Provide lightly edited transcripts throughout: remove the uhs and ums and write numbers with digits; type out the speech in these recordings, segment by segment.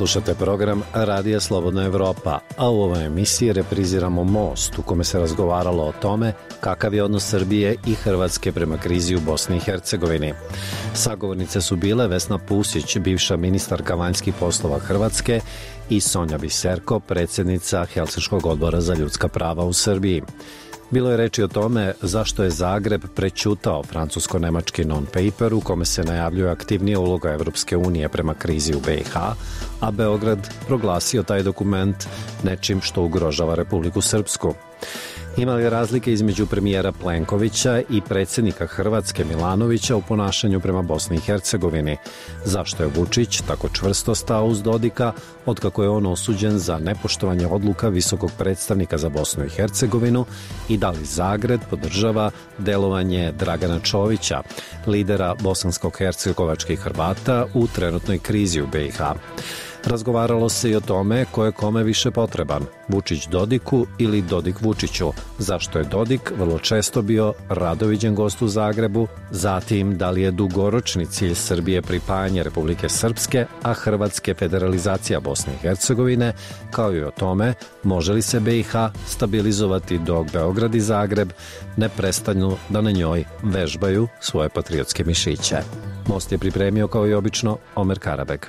Slušate program Radija Slobodna Evropa, a u ovoj emisiji repriziramo Most, u kome se razgovaralo o tome kakav je odnos Srbije i Hrvatske prema krizi u Bosni i Hercegovini. Sagovornice su bile Vesna Pusić, bivša ministarka vanjskih poslova Hrvatske, i Sonja Biserko, predsjednica Helsinškog odbora za ljudska prava u Srbiji. Bilo je reči o tome zašto je Zagreb prećutao francusko-nemački non-paper u kome se najavljuje aktivnija uloga Evropske unije prema krizi u BiH, a Beograd proglasio taj dokument nečim što ugrožava Republiku Srpsku. Ima li razlike između premijera Plenkovića i predsjednika Hrvatske Milanovića u ponašanju prema Bosni i Hercegovini? Zašto je Vučić tako čvrsto stao uz Dodika, otkako je on osuđen za nepoštovanje odluka visokog predstavnika za Bosnu i Hercegovinu, i da li Zagreb podržava delovanje Dragana Čovića, lidera bosansko-hercegovačkih Hrvata u trenutnoj krizi u BiH? Razgovaralo se i o tome ko je kome više potreban, Vučić Dodiku ili Dodik Vučiću, zašto je Dodik vrlo često bio rado viđen gost u Zagrebu, zatim da li je dugoročni cilj Srbije pripajanje Republike Srpske, a Hrvatske federalizacija Bosne i Hercegovine, kao i o tome može li se BiH stabilizovati dok Beograd i Zagreb ne prestanu da na njoj vežbaju svoje patriotske mišiće. Most je pripremio kao i obično Omer Karabeg.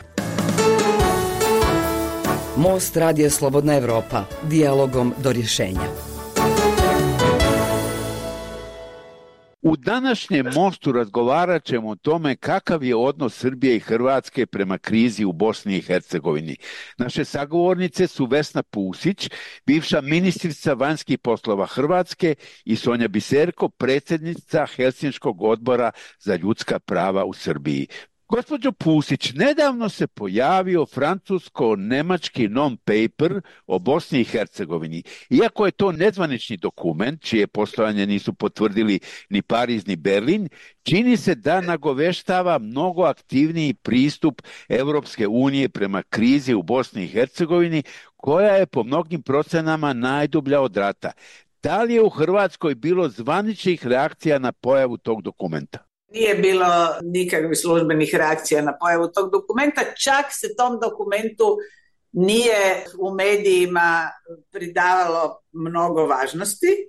Most Radija Slobodna Evropa, dijalogom do rješenja. U današnjem Mostu razgovarat ćemo o tome kakav je odnos Srbije i Hrvatske prema krizi u Bosni i Hercegovini. Naše sagovornice su Vesna Pusić, bivša ministrica vanjskih poslova Hrvatske, i Sonja Biserko, predsjednica Helsinškog odbora za ljudska prava u Srbiji. Gospođo Pusić, nedavno se pojavio francusko-nemački non-paper o Bosni i Hercegovini. Iako je to nezvanični dokument, čije postojanje nisu potvrdili ni Pariz ni Berlin, čini se da nagoveštava mnogo aktivniji pristup Evropske unije prema krizi u Bosni i Hercegovini, koja je po mnogim procenama najdublja od rata. Da li je u Hrvatskoj bilo zvaničnih reakcija na pojavu tog dokumenta? Nije bilo nikakvih službenih reakcija na pojavu tog dokumenta, čak se tom dokumentu nije u medijima pridavalo mnogo važnosti,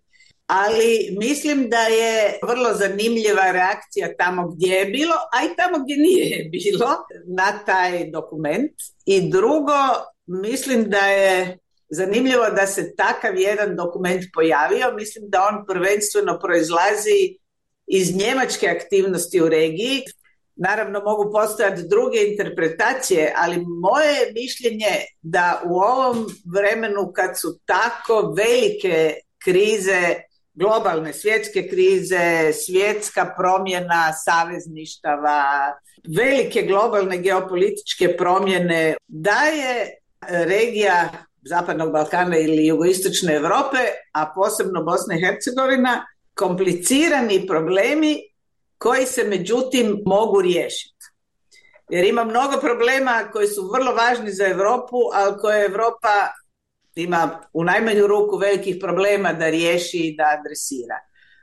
ali mislim da je vrlo zanimljiva reakcija tamo gdje je bilo, a i tamo gdje nije bilo na taj dokument. I drugo, mislim da je zanimljivo da se takav jedan dokument pojavio. Mislim da on prvenstveno proizlazi iz njemačke aktivnosti u regiji. Naravno, mogu postojati druge interpretacije, ali moje je mišljenje da u ovom vremenu kad su tako velike krize, globalne svjetske krize, svjetska promjena savezništava, velike globalne geopolitičke promjene, da je regija Zapadnog Balkana ili jugoistočne Europe, a posebno Bosna i Hercegovina, komplicirani problemi koji se međutim mogu riješiti. Jer ima mnogo problema koji su vrlo važni za Europu, ali koje Europa ima u najmanju ruku velikih problema da riješi i da adresira.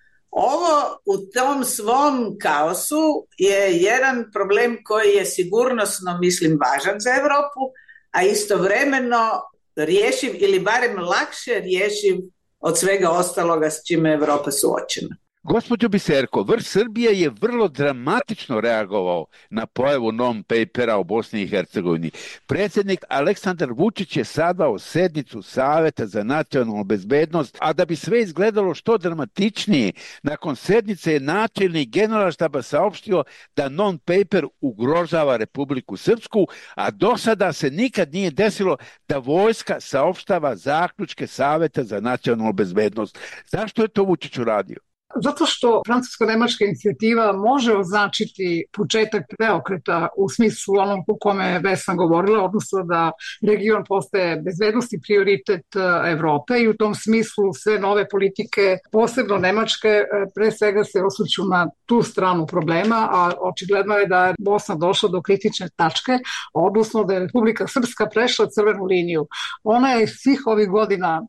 Ovo u tom svom kaosu je jedan problem koji je sigurnosno, mislim, važan za Europu, a istovremeno rješiv ili barem lakše rješiv od svega ostaloga s čime je Evropa suočena. Gospođo Biserko, vrh Srbije je vrlo dramatično reagovao na pojavu non-papera o Bosni i Hercegovini. Predsjednik Aleksandar Vučić je sazvao sednicu Saveta za nacionalnu bezbednost, a da bi sve izgledalo što dramatičnije, nakon sednice je načelnik Generalštaba saopštio da non-paper ugrožava Republiku Srpsku, a do sada se nikad nije desilo da vojska saopštava zaključke Saveta za nacionalnu bezbednost. Zašto je to Vučić uradio? Zato što francusko-nemačka inicijativa može označiti početak preokreta u smislu onom u kome je Vesna govorila, odnosno da region postaje bezbednosni prioritet Evrope, i u tom smislu sve nove politike, posebno nemačke, pre svega se osvrću na tu stranu problema, a očigledno je da je Bosna došla do kritične tačke, odnosno da je Republika Srpska prešla crvenu liniju. Ona je svih ovih godina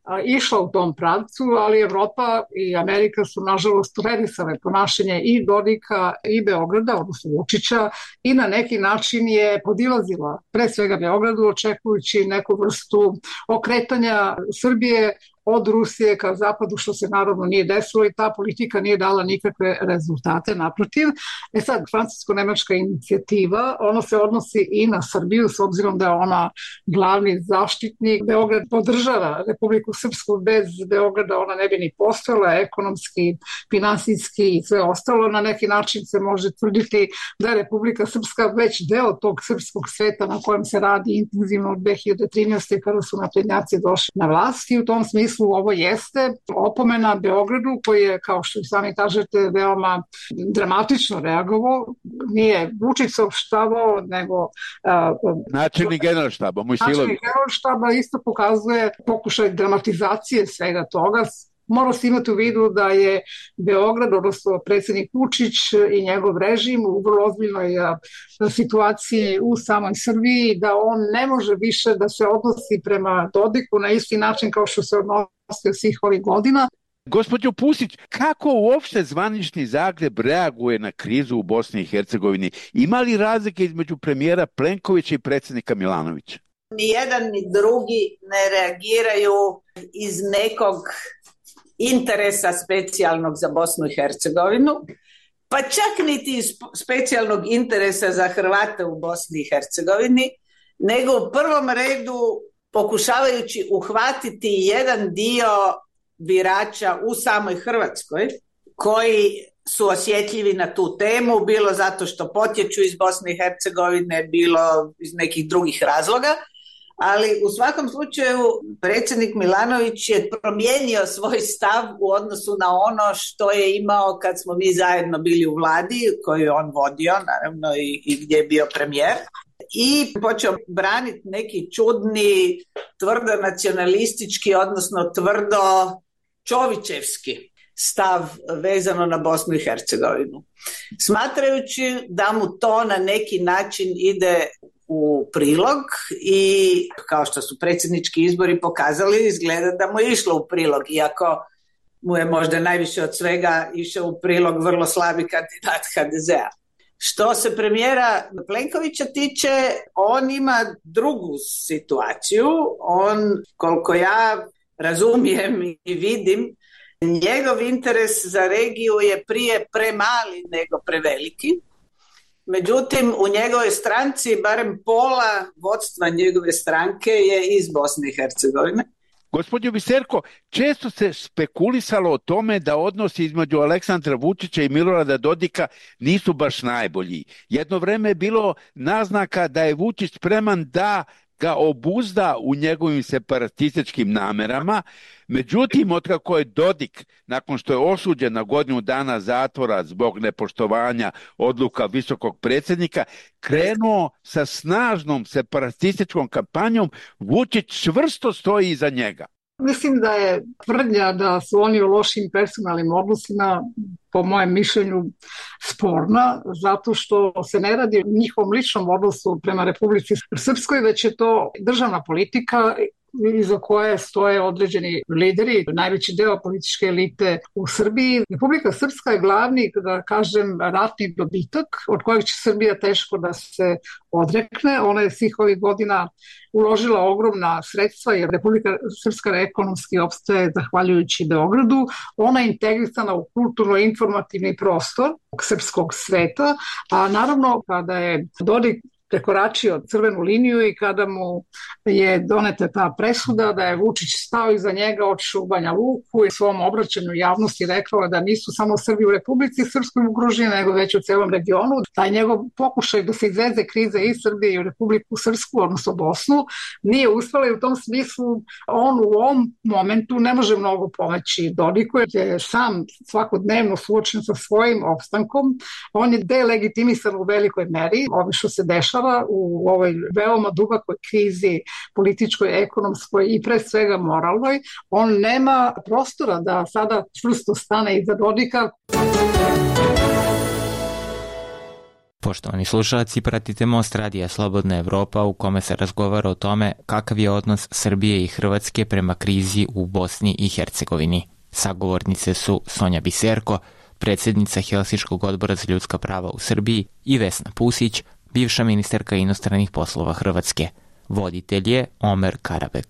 išla u tom pravcu, ali Evropa i Amerika su nažalost tolerisale ponašanje i Dodika i Beograda, odnosno Vučića, i na neki način je podilazila pre svega Beogradu, očekujući neku vrstu okretanja Srbije od Rusije ka zapadu, što se naravno nije desilo i ta politika nije dala nikakve rezultate, naprotiv. Sad, francusko-nemačka inicijativa, ona se odnosi i na Srbiju, s obzirom da je ona glavni zaštitnik. Beograd podržava Republiku Srpsku, bez Beograda ona ne bi ni postojala, ekonomski, finansijski i sve ostalo. Na neki način se može tvrditi da je Republika Srpska već deo tog srpskog sveta na kojem se radi intenzivno od 2013. kada su naprednjaci došli na vlast i u tom smislu ovo jeste opomena Beogradu koji je, kao što i sami kažete, veoma dramatično reagovao. Nije Vučić saopštavao, nego načelnik Generalštaba, Mojsilović. Načelnik Generalštaba isto pokazuje pokušaj dramatizacije svega toga. Mora se imati u vidu da je Beograd, odnosno predsjednik Vučić i njegov režim u vrlo ozbiljnoj situaciji u samoj Srbiji, da on ne može više da se odnosi prema Dodiku na isti način kao što se odnosio svih ovih godina. Gospođo Pusić, kako uopšte zvanični Zagreb reaguje na krizu u Bosni i Hercegovini? Ima li razlike između premijera Plenkovića i predsjednika Milanovića? Ni jedan ni drugi ne reagiraju iz nekog interesa specijalnog za Bosnu i Hercegovinu, pa čak niti iz specijalnog interesa za Hrvate u Bosni i Hercegovini, nego u prvom redu pokušavajući uhvatiti jedan dio birača u samoj Hrvatskoj koji su osjetljivi na tu temu, bilo zato što potječu iz Bosne i Hercegovine, bilo iz nekih drugih razloga. Ali u svakom slučaju predsjednik Milanović je promijenio svoj stav u odnosu na ono što je imao kad smo mi zajedno bili u vladi koju je on vodio, naravno i gdje je bio premijer, i počeo braniti neki čudni, tvrdo nacionalistički, odnosno tvrdo čovićevski stav vezano na Bosnu i Hercegovinu. Smatrajući da mu to na neki način ide u prilog i kao što su predsjednički izbori pokazali, izgleda da mu je išlo u prilog, iako mu je možda najviše od svega išao u prilog vrlo slabi kandidat HDZ-a. Što se premijera Plenkovića tiče, on ima drugu situaciju. On, koliko ja razumijem i vidim, njegov interes za regiju je prije premali nego preveliki. Međutim, u njegovoj stranci barem pola vodstva njegove stranke je iz Bosne i Hercegovine. Gospođo Biserko, često se spekulisalo o tome da odnosi između Aleksandra Vučića i Milorada Dodika nisu baš najbolji. Jedno vreme je bilo naznaka da je Vučić spreman da ga obuzda u njegovim separatističkim namerama. Međutim, otkako je Dodik, nakon što je osuđen na godinu dana zatvora zbog nepoštovanja odluka visokog predsjednika, krenuo sa snažnom separatističkom kampanjom, Vučić čvrsto stoji iza njega. Mislim da je tvrdnja da su oni u lošim personalnim odnosima, po mojem mišljenju, sporna, zato što se ne radi o njihovom ličnom odnosu prema Republici Srpskoj, već je to državna politika iza koje stoje određeni lideri, najveći deo političke elite u Srbiji. Republika Srpska je glavni, da kažem, ratni dobitak od kojeg će Srbija teško da se odrekne. Ona je svih ovih godina uložila ogromna sredstva jer Republika Srpska ekonomski opstaje zahvaljujući Beogradu. Ona je integrisana u kulturno-informativni prostor srpskog sveta, a naravno kada je Dodik prekoračio crvenu liniju i kada mu je doneta ta presuda da je Vučić stao iza njega, otišao u Banja Luku i u svom obraćanju javnosti rekao da nisu samo Srbi u Republici Srpskoj ugroženi, nego već u celom regionu. Taj njegov pokušaj da se izveze krize iz Srbije i u Republiku Srpsku, odnosno Bosnu, nije uspela i u tom smislu on u ovom momentu ne može mnogo pomoći Dodiku, jer je sam svakodnevno suočen sa svojim opstankom. On je delegitimisan u velikoj meri, ovo što se dešava u ovoj veoma dubokoj krizi političkoj, ekonomskoj i pre svega moralnoj. On nema prostora da sada čvrsto stane iza Dodika. Poštovani slušalci, pratite Most radija Slobodna Evropa u kome se razgovara o tome kakav je odnos Srbije i Hrvatske prema krizi u Bosni i Hercegovini. Sagovornice su Sonja Biserko, predsjednica Helsinškog odbora za ljudska prava u Srbiji, i Vesna Pusić, bivša ministarka inostranih poslova Hrvatske. Voditelj je Omer Karabek.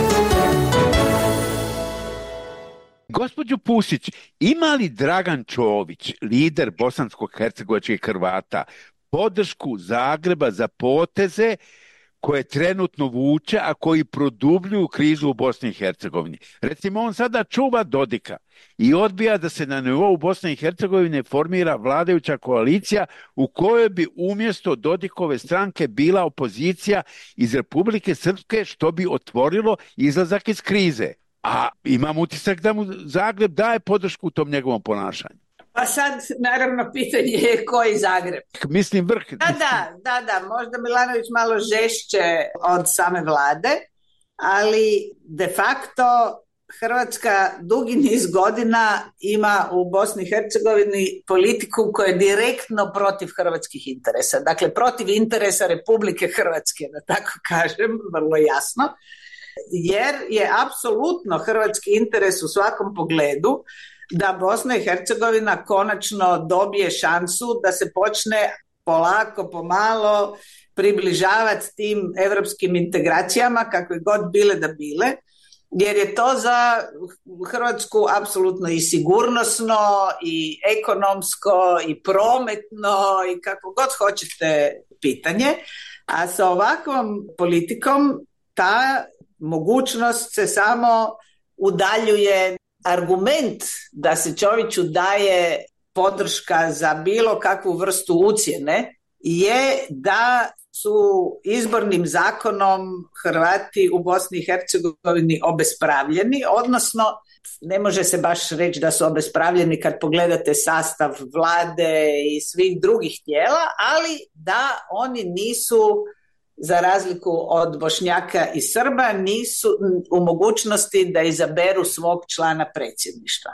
Gospođo Pusić, ima li Dragan Čović, lider bosansko-hercegovačkih Hrvata, podršku Zagreba za poteze koje trenutno vuče, a koji produbljuju krizu u Bosni i Hercegovini? Recimo, on sada čuva Dodika i odbija da se na nivou Bosne i Hercegovine formira vladajuća koalicija u kojoj bi umjesto Dodikove stranke bila opozicija iz Republike Srpske, što bi otvorilo izlazak iz krize. A imam utisak da mu Zagreb daje podršku u tom njegovom ponašanju. Pa sad, naravno, pitanje je koji Zagreb. Mislim vrh. Da, možda Milanović malo žešće od same vlade, ali de facto Hrvatska dugi niz godina ima u Bosni i Hercegovini politiku koja je direktno protiv hrvatskih interesa. Dakle, protiv interesa Republike Hrvatske, da tako kažem, vrlo jasno. Jer je apsolutno hrvatski interes u svakom pogledu da Bosna i Hercegovina konačno dobije šansu da se počne polako, pomalo približavati tim europskim integracijama, kakve god bile da bile, jer je to za Hrvatsku apsolutno i sigurnosno, i ekonomsko, i prometno, i kako god hoćete pitanje. A sa ovakvom politikom ta mogućnost se samo udaljuje. Argument da se Čoviću daje podrška za bilo kakvu vrstu ucjene je da su izbornim zakonom Hrvati u Bosni i Hercegovini obespravljeni, odnosno ne može se baš reći da su obespravljeni kad pogledate sastav vlade i svih drugih tijela, ali da oni nisu, za razliku od Bošnjaka i Srba, nisu u mogućnosti da izaberu svog člana predsjedništva.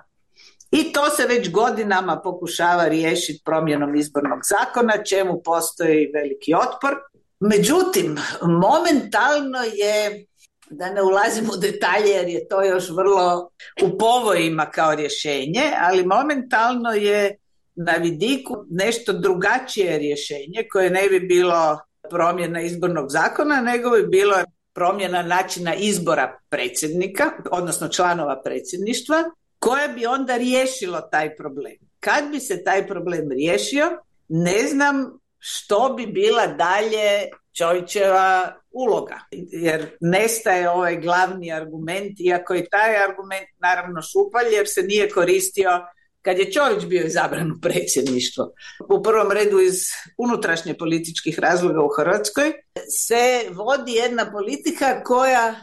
I to se već godinama pokušava riješiti promjenom izbornog zakona, čemu postoji veliki otpor. Međutim, momentalno je, da ne ulazim u detalje jer je to još vrlo u povojima kao rješenje, ali momentalno je na vidiku nešto drugačije rješenje koje ne bi bilo promjena izbornog zakona, nego bi bilo promjena načina izbora predsjednika, odnosno članova predsjedništva, koje bi onda riješilo taj problem. Kad bi se taj problem riješio, ne znam što bi bila dalje Čovićeva uloga, jer nestaje ovaj glavni argument, iako je taj argument naravno šupalj, jer se nije koristio kad je Čović bio izabran u predsjedništvo. U prvom redu iz unutrašnje političkih razloga u Hrvatskoj se vodi jedna politika koja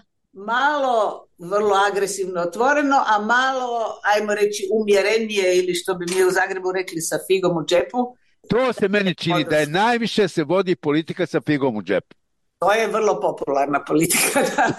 malo vrlo agresivno otvoreno, a malo, ajmo reći, umjerenije, ili što bi mi u Zagrebu rekli, sa figom u džepu. To se meni čini da je najviše se vodi politika sa figom u džepu. To je vrlo popularna politika, da.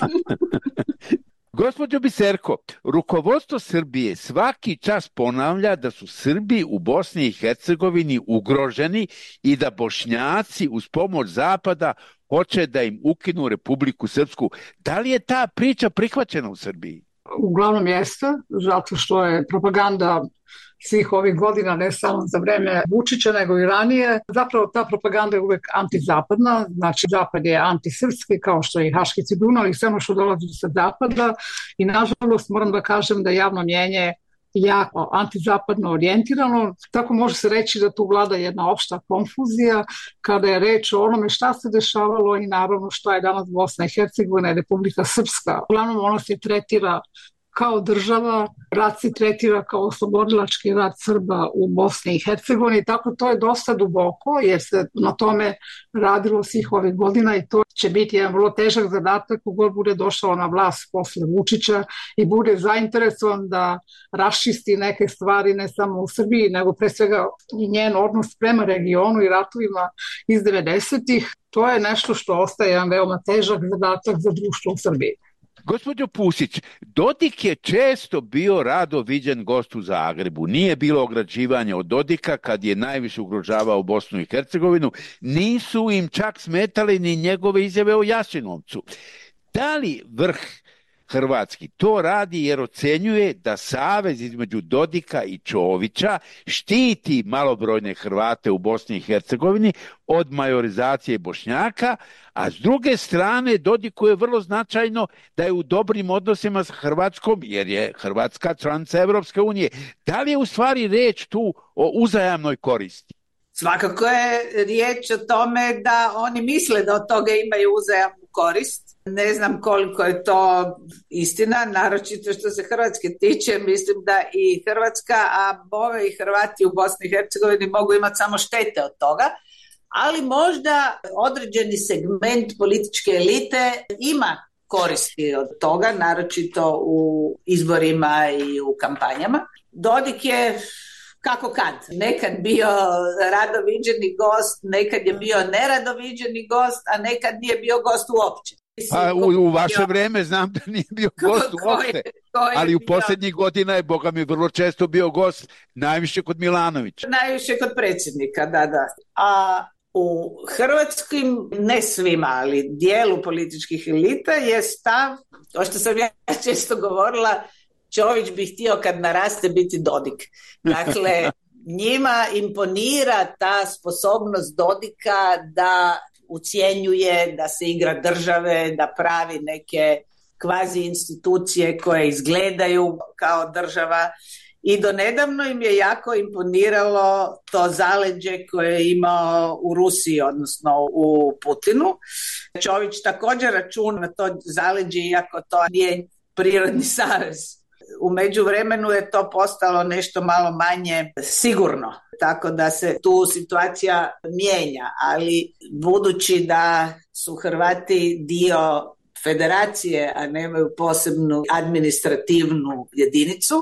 Gospođo Biserko, rukovodstvo Srbije svaki čas ponavlja da su Srbi u Bosni i Hercegovini ugroženi i da Bošnjaci uz pomoć Zapada hoće da im ukinu Republiku Srpsku. Da li je ta priča prihvaćena u Srbiji? Uglavnom jeste, zato što je propaganda svih ovih godina, ne samo za vreme Vučića, nego i ranije. Zapravo ta propaganda je uvek antizapadna, znači Zapad je antisrpski, kao što je i Haški tribunal i sve ono što dolazi sa Zapada. I nažalost moram da kažem da javno mnjenje jako antizapadno orijentirano, tako može se reći da tu vlada jedna opšta konfuzija kada je reč o onome šta se dešavalo i naravno šta je danas Bosna i Hercegovina i Republika Srpska. Uglavnom ona se tretira kao država, rat se tretira kao oslobodilački rat Srba u Bosni i Hercegovini, tako to je dosta duboko jer se na tome radilo svih ovih godina i to će biti jedan vrlo težak zadatak kogod bude došao na vlast posle Vučića i bude zainteresovan da raščisti neke stvari ne samo u Srbiji, nego pre svega i njen odnos prema regionu i ratovima iz 90-ih. To je nešto što ostaje jedan veoma težak zadatak za društvo u Srbiji. Gospođo Pusić, Dodik je često bio rado viđen gost u Zagrebu. Nije bilo ograđivanja od Dodika kad je najviše ugrožavao Bosnu i Hercegovinu. Nisu im čak smetali ni njegove izjave o Jasenovcu. Da li vrh hrvatski to radi jer ocenjuje da savez između Dodika i Čovića štiti malobrojne Hrvate u Bosni i Hercegovini od majorizacije Bošnjaka, a s druge strane Dodiku je vrlo značajno da je u dobrim odnosima s Hrvatskom jer je Hrvatska članica Evropske unije. Da li je u stvari riječ tu o uzajamnoj koristi? Svakako je riječ o tome da oni misle da od toga imaju uzajamnu korist. Ne znam koliko je to istina, naročito što se Hrvatske tiče, mislim da i Hrvatska, a bove i Hrvati u Bosni i Hercegovini mogu imati samo štete od toga, ali možda određeni segment političke elite ima koristi od toga, naročito u izborima i u kampanjama. Dodik je kako kad, nekad bio rado viđeni gost, nekad je bio nerado viđeni gost, a nekad nije bio gost uopće. A u vaše vrijeme znam da nije bio gost uopće, ali u posljednjih godina je, Boga mi, vrlo često bio gost, najviše kod Milanovića. Najviše kod predsjednika, da. A u hrvatskim, ne svima, ali dijelu političkih elita je stav, to što sam ja često govorila, Čović bi htio kad naraste biti Dodik. Dakle, njima imponira ta sposobnost Dodika da ucjenjuje, da se igra države, da pravi neke kvazi institucije koje izgledaju kao država. I donedavno im je jako imponiralo to zaleđe koje je imao u Rusiji, odnosno u Putinu. Čović također računa na to zaleđe, iako to nije prirodni savez. U međuvremenu je to postalo nešto malo manje sigurno, tako da se tu situacija mijenja, ali budući da su Hrvati dio federacije, a nemaju posebnu administrativnu jedinicu,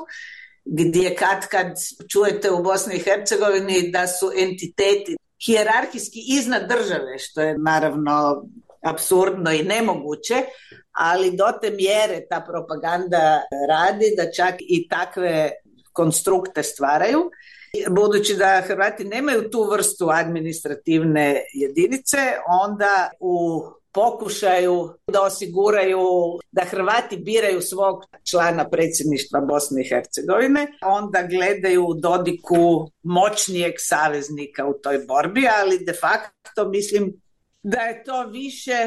gdje kad čujete u Bosni i Hercegovini da su entiteti hijerarhijski iznad države, što je naravno apsurdno i nemoguće, ali do te mjere ta propaganda radi da čak i takve konstrukte stvaraju. Budući da Hrvati nemaju tu vrstu administrativne jedinice, onda u pokušaju da osiguraju da Hrvati biraju svog člana predsjedništva Bosne i Hercegovine, onda gledaju u Dodiku moćnijeg saveznika u toj borbi, ali de facto mislim da je to više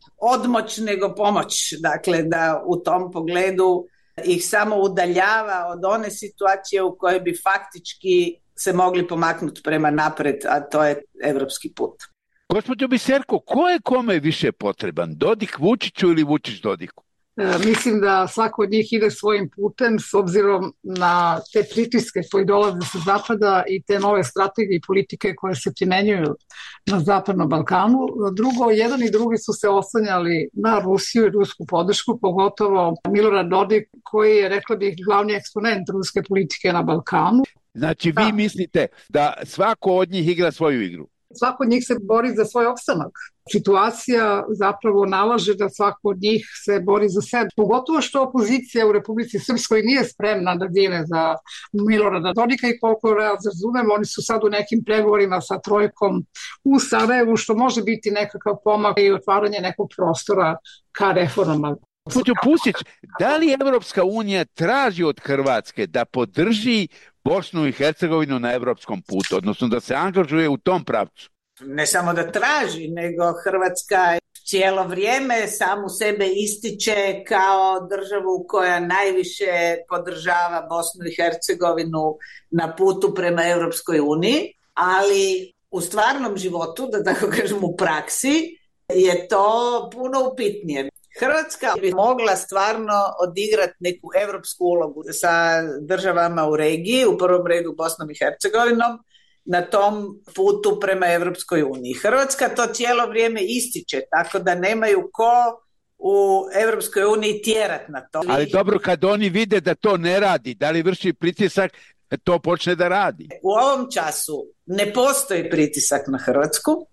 odmoć nego pomoć. Dakle, da u tom pogledu ih samo udaljava od one situacije u kojoj bi faktički se mogli pomaknuti prema napred, a to je evropski put. Gospođo Biserko, ko je kome više potreban? Dodik Vučiću ili Vučić Dodiku? Mislim da svako od njih ide svojim putem s obzirom na te pritiske koji dolaze sa zapada i te nove strategije i politike koje se primenjuju na Zapadnom Balkanu. Drugo, jedan i drugi su se oslanjali na Rusiju i rusku podršku, pogotovo Milorad Dodik koji je, rekla bih, glavni eksponent ruske politike na Balkanu. Znači vi mislite da svako od njih igra svoju igru? Svako od njih se bori za svoj opstanak. Situacija zapravo nalaže da svako od njih se bori za sebe. Pogotovo što opozicija u Republici Srpskoj nije spremna da dine za Milorada Dodika i koliko razumem, oni su sad u nekim pregovorima sa trojkom u Sarajevu, što može biti nekakav pomak i otvaranje nekog prostora ka reformama. Gospođo Pusić, da li Evropska unija traži od Hrvatske da podrži Bosnu i Hercegovinu na evropskom putu, odnosno da se angažuje u tom pravcu? Ne samo da traži, nego Hrvatska cijelo vrijeme samu sebe ističe kao državu koja najviše podržava Bosnu i Hercegovinu na putu prema Europskoj uniji, ali u stvarnom životu, da tako kažem u praksi, je to puno upitnije. Hrvatska bi mogla stvarno odigrati neku europsku ulogu sa državama u regiji, u prvom redu Bosnom i Hercegovinom, na tom putu prema Europskoj uniji. Hrvatska to cijelo vrijeme ističe, tako da nemaju ko u Europskoj uniji tjerat na to. Ali dobro, kad oni vide da to ne radi, da li vrši pritisak, to počne da radi? U ovom času ne postoji pritisak na Hrvatsku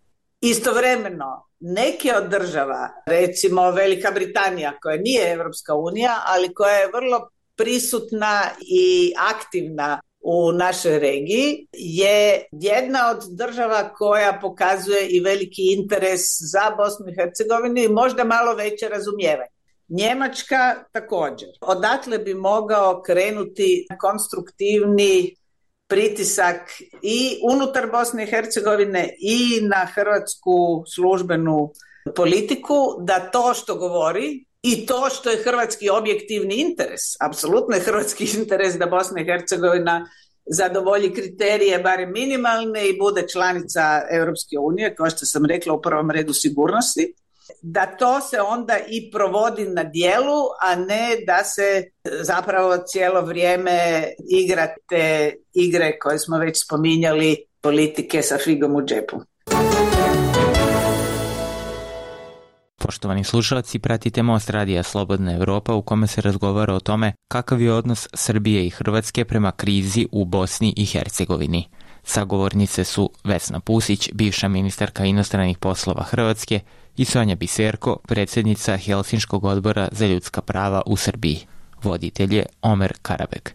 Istovremeno, neke od država, recimo Velika Britanija, koja nije Europska unija, ali koja je vrlo prisutna i aktivna u našoj regiji, je jedna od država koja pokazuje i veliki interes za Bosnu i Hercegovinu i možda malo veće razumijevanje. Njemačka također. Odatle bi mogao krenuti konstruktivni pritisak i unutar Bosne i Hercegovine i na hrvatsku službenu politiku, da to što govori i to što je hrvatski objektivni interes, apsolutno je hrvatski interes da Bosna i Hercegovina zadovolji kriterije barem minimalne i bude članica Europske unije, kao što sam rekla, u prvom redu sigurnosti, da to se onda i provodi na djelu, a ne da se zapravo cijelo vrijeme igra te igre koje smo već spominjali, politike sa figom u džepu. Poštovani slušalci, pratite Most radija Slobodna Evropa u kome se razgovara o tome kakav je odnos Srbije i Hrvatske prema krizi u Bosni i Hercegovini. Sagovornice su Vesna Pusić, bivša ministarka inostranih poslova Hrvatske, i Sonja Biserko, predsjednica Helsinškog odbora za ljudska prava u Srbiji. Voditelj je Omer Karabek.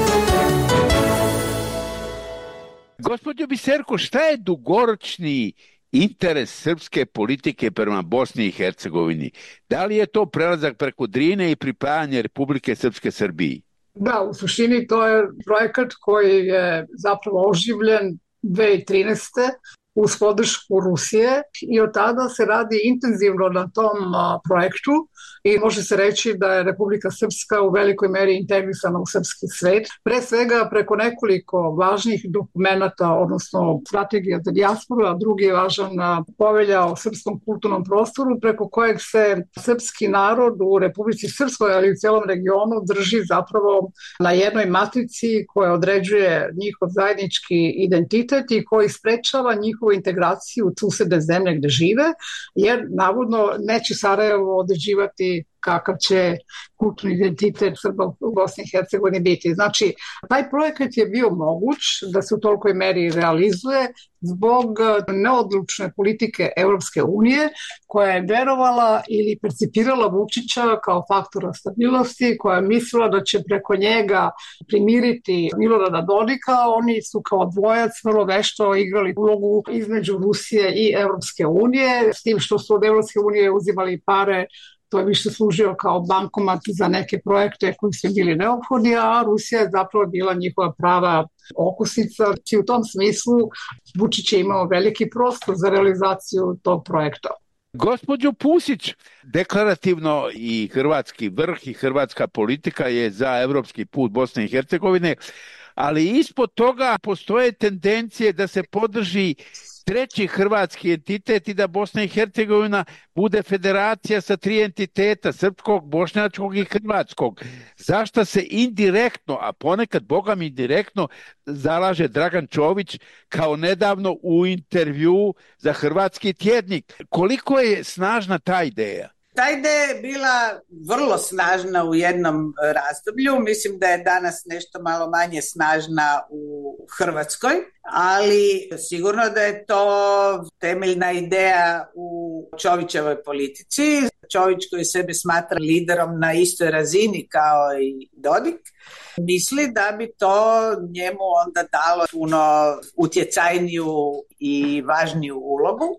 Gospođo Biserko, šta je dugoročni interes srpske politike prema Bosni i Hercegovini? Da li je to prelazak preko Drine i pripajanje Republike Srpske Srbiji? Da, u suštini to je projekat koji je zapravo oživljen 2013. uz podršku Rusije i od tada se radi intenzivno na tom projektu i može se reći da je Republika Srpska u velikoj meri integrisana u srpski svet. Pre svega preko nekoliko važnih dokumenata, odnosno strategija za dijasporu, a drugi je važan povelja o srpskom kulturnom prostoru, preko kojeg se srpski narod u Republici Srpskoj, ali i u cijelom regionu drži zapravo na jednoj matrici koja određuje njihov zajednički identitet i koji sprečava njihovu integraciju u susedne zemlje gde žive, jer navodno neće Sarajevo određivati kakav će kulturni identitet Srba u Bosni i Hercegovini biti. Znači, taj projekat je bio moguć da se u tolikoj meri realizuje zbog neodlučne politike Europske unije, koja je verovala ili percipirala Vučića kao faktora stabilnosti, koja je mislila da će preko njega primiriti Milorada Dodika. Oni su kao dvojac vrlo vešto igrali ulogu između Rusije i Europske unije, s tim što su od Europske unije uzimali pare. To je više služio kao bankomat za neke projekte koji su bili neophodni, a Rusija je zapravo bila njihova prava okosnica. I u tom smislu Vučić je imao veliki prostor za realizaciju tog projekta. Gospođo Pusić, deklarativno i hrvatski vrh i hrvatska politika je za evropski put Bosne i Hercegovine, ali ispod toga postoje tendencije da se podrži treći hrvatski entitet i da Bosna i Hercegovina bude federacija sa 3 entiteta, srpskog, bošnjačkog i hrvatskog. Zašto se indirektno, a ponekad bogami direktno, zalaže Dragan Čović kao nedavno u intervju za Hrvatski tjednik? Koliko je snažna ta ideja? Ta ideja je bila vrlo snažna u jednom razdoblju, mislim da je danas nešto malo manje snažna u Hrvatskoj, ali sigurno da je to temeljna ideja u Čovićevoj politici. Čović koji sebe smatra liderom na istoj razini kao i Dodik, misli da bi to njemu onda dalo puno utjecajniju i važniju ulogu.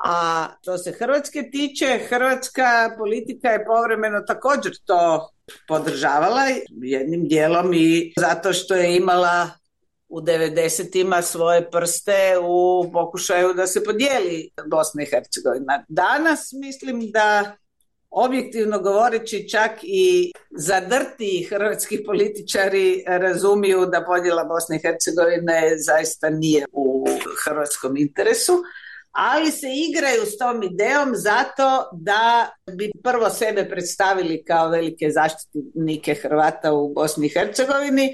A što se Hrvatske tiče, hrvatska politika je povremeno također to podržavala, jednim dijelom i zato što je imala u 90-ima svoje prste u pokušaju da se podijeli Bosna i Hercegovina. Danas mislim da, objektivno govoreći, čak i zadrti hrvatski političari razumiju da podjela Bosne i Hercegovine zaista nije u hrvatskom interesu, ali se igraju s tom idejom zato da bi prvo sebe predstavili kao velike zaštitnike Hrvata u Bosni i Hercegovini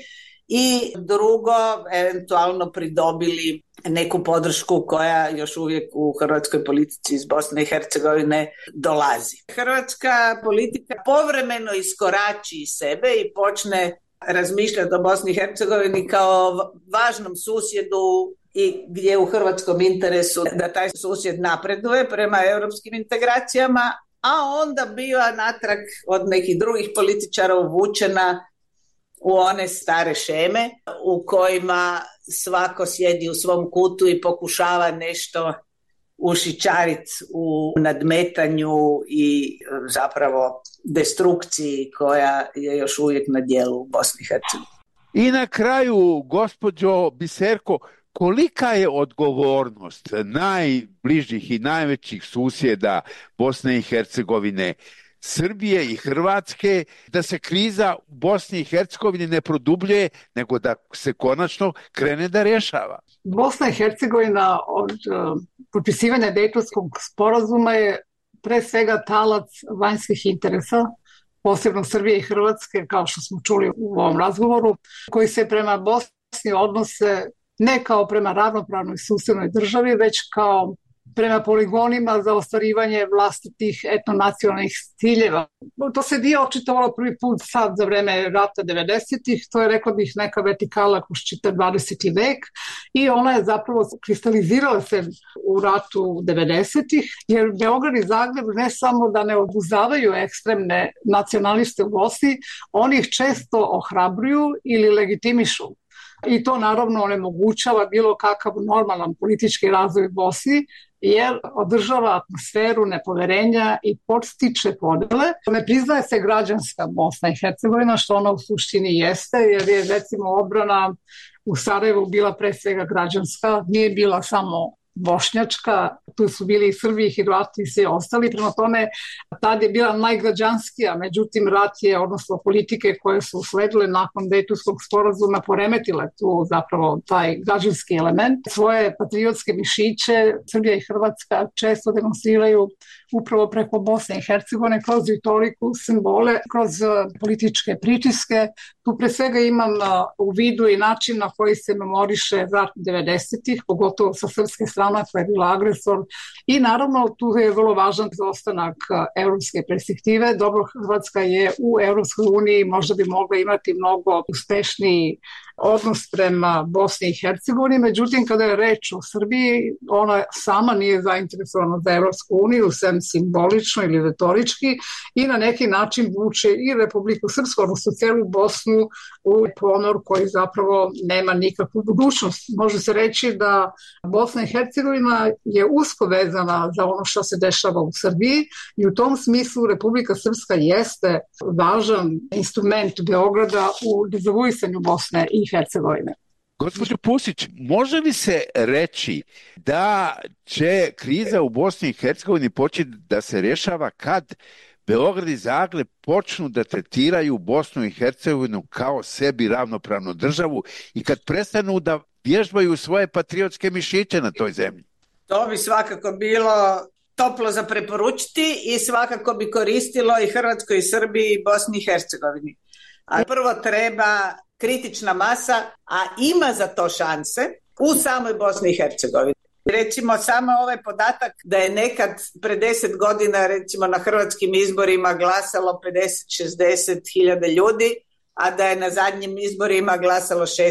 i drugo eventualno pridobili neku podršku koja još uvijek u hrvatskoj politici iz Bosne i Hercegovine dolazi. Hrvatska politika povremeno iskorači iz sebe i počne razmišljati o Bosni i Hercegovini kao važnom susjedu i gdje je u hrvatskom interesu da taj susjed napreduje prema europskim integracijama, a onda biva natrag od nekih drugih političara uvučena u one stare šeme u kojima svako sjedi u svom kutu i pokušava nešto ušićariti u nadmetanju i zapravo destrukciji koja je još uvijek na djelu u Bosni i Hercegovini. I na kraju, gospođo Biserko, kolika je odgovornost najbližih i najvećih susjeda Bosne i Hercegovine, Srbije i Hrvatske, da se kriza u Bosni i Hercegovini ne produbljuje, nego da se konačno krene da rješava? Bosna i Hercegovina od potpisivanja Dejtonskog sporazuma je pre svega talac vanjskih interesa, posebno Srbije i Hrvatske, kao što smo čuli u ovom razgovoru, koji se prema Bosni odnose ne kao prema ravnopravnoj susednoj državi, već kao prema poligonima za ostvarivanje vlastitih etnonacionalnih ciljeva. To se nije očitovalo prvi put sad za vreme rata 90-ih, to je, rekla bih, neka vertikala kroz čitav 20. vek i ona je zapravo kristalizirala se u ratu 90-ih, jer Beograd i Zagreb ne samo da ne obuzavaju ekstremne nacionaliste u Bosni, oni ih često ohrabruju ili legitimišu. I to naravno onemogućava bilo kakav normalan politički razvoj u Bosni, jer održava atmosferu nepoverenja i podstiče podele. Ne priznaje se građanska Bosna i Hercegovina, što ona u suštini jeste, jer je recimo odbrana u Sarajevu bila pre svega građanska, nije bila samo bošnjačka, tu su bili i Srbi, i Hrvati i svi ostali, prema tome tad je bila najgrađanskija, međutim rat je, odnosno politike koje su usledile nakon Dejtonskog sporazuma poremetile tu zapravo taj građanski element. Svoje patriotske mišiće Srbija i Hrvatska često demonstriraju upravo preko Bosne i Hercegovine kroz retoriku, simbole, kroz političke pritiske. Tu pre svega imam u vidu i način na koji se memoriše rat 90-ih, pogotovo sa srpske strane koja je bila agresor, i naravno tu je vrlo važan ostanak evropske perspektive. Dobro, Hrvatska je u Evropskoj uniji, možda bi mogla imati mnogo uspešniji odnos prema Bosni i Hercegovini, međutim kada je reč o Srbiji, ona sama nije zainteresovana za Evropsku uniju, sem simbolično ili retorički, i na neki način vuče i Republiku Srpsku, odnosno celu Bosnu, u ponor koji zapravo nema nikakvu budućnost. Može se reći da Bosna i Hercegovina je usko vezana za ono što se dešava u Srbiji i u tom smislu Republika Srpska jeste važan instrument Beograda u dezavuisanju Bosne i Hercegovine. Gospođo Pusić, može li se reći da će kriza u Bosni i Hercegovini početi da se rješava kad Beograd i Zagreb počnu da tretiraju Bosnu i Hercegovinu kao sebi ravnopravnu državu i kad prestanu da vježbaju svoje patriotske mišiće na toj zemlji? To bi svakako bilo toplo za preporučiti i svakako bi koristilo i Hrvatskoj, i Srbiji, i Bosni i Hercegovini. A prvo treba kritična masa, a ima za to šanse u samoj Bosni i Hercegovini. Recimo, samo ovaj podatak da je nekad pre 10 godina recimo na hrvatskim izborima glasalo 50-60 hiljada ljudi, a da je na zadnjim izborima glasalo 16,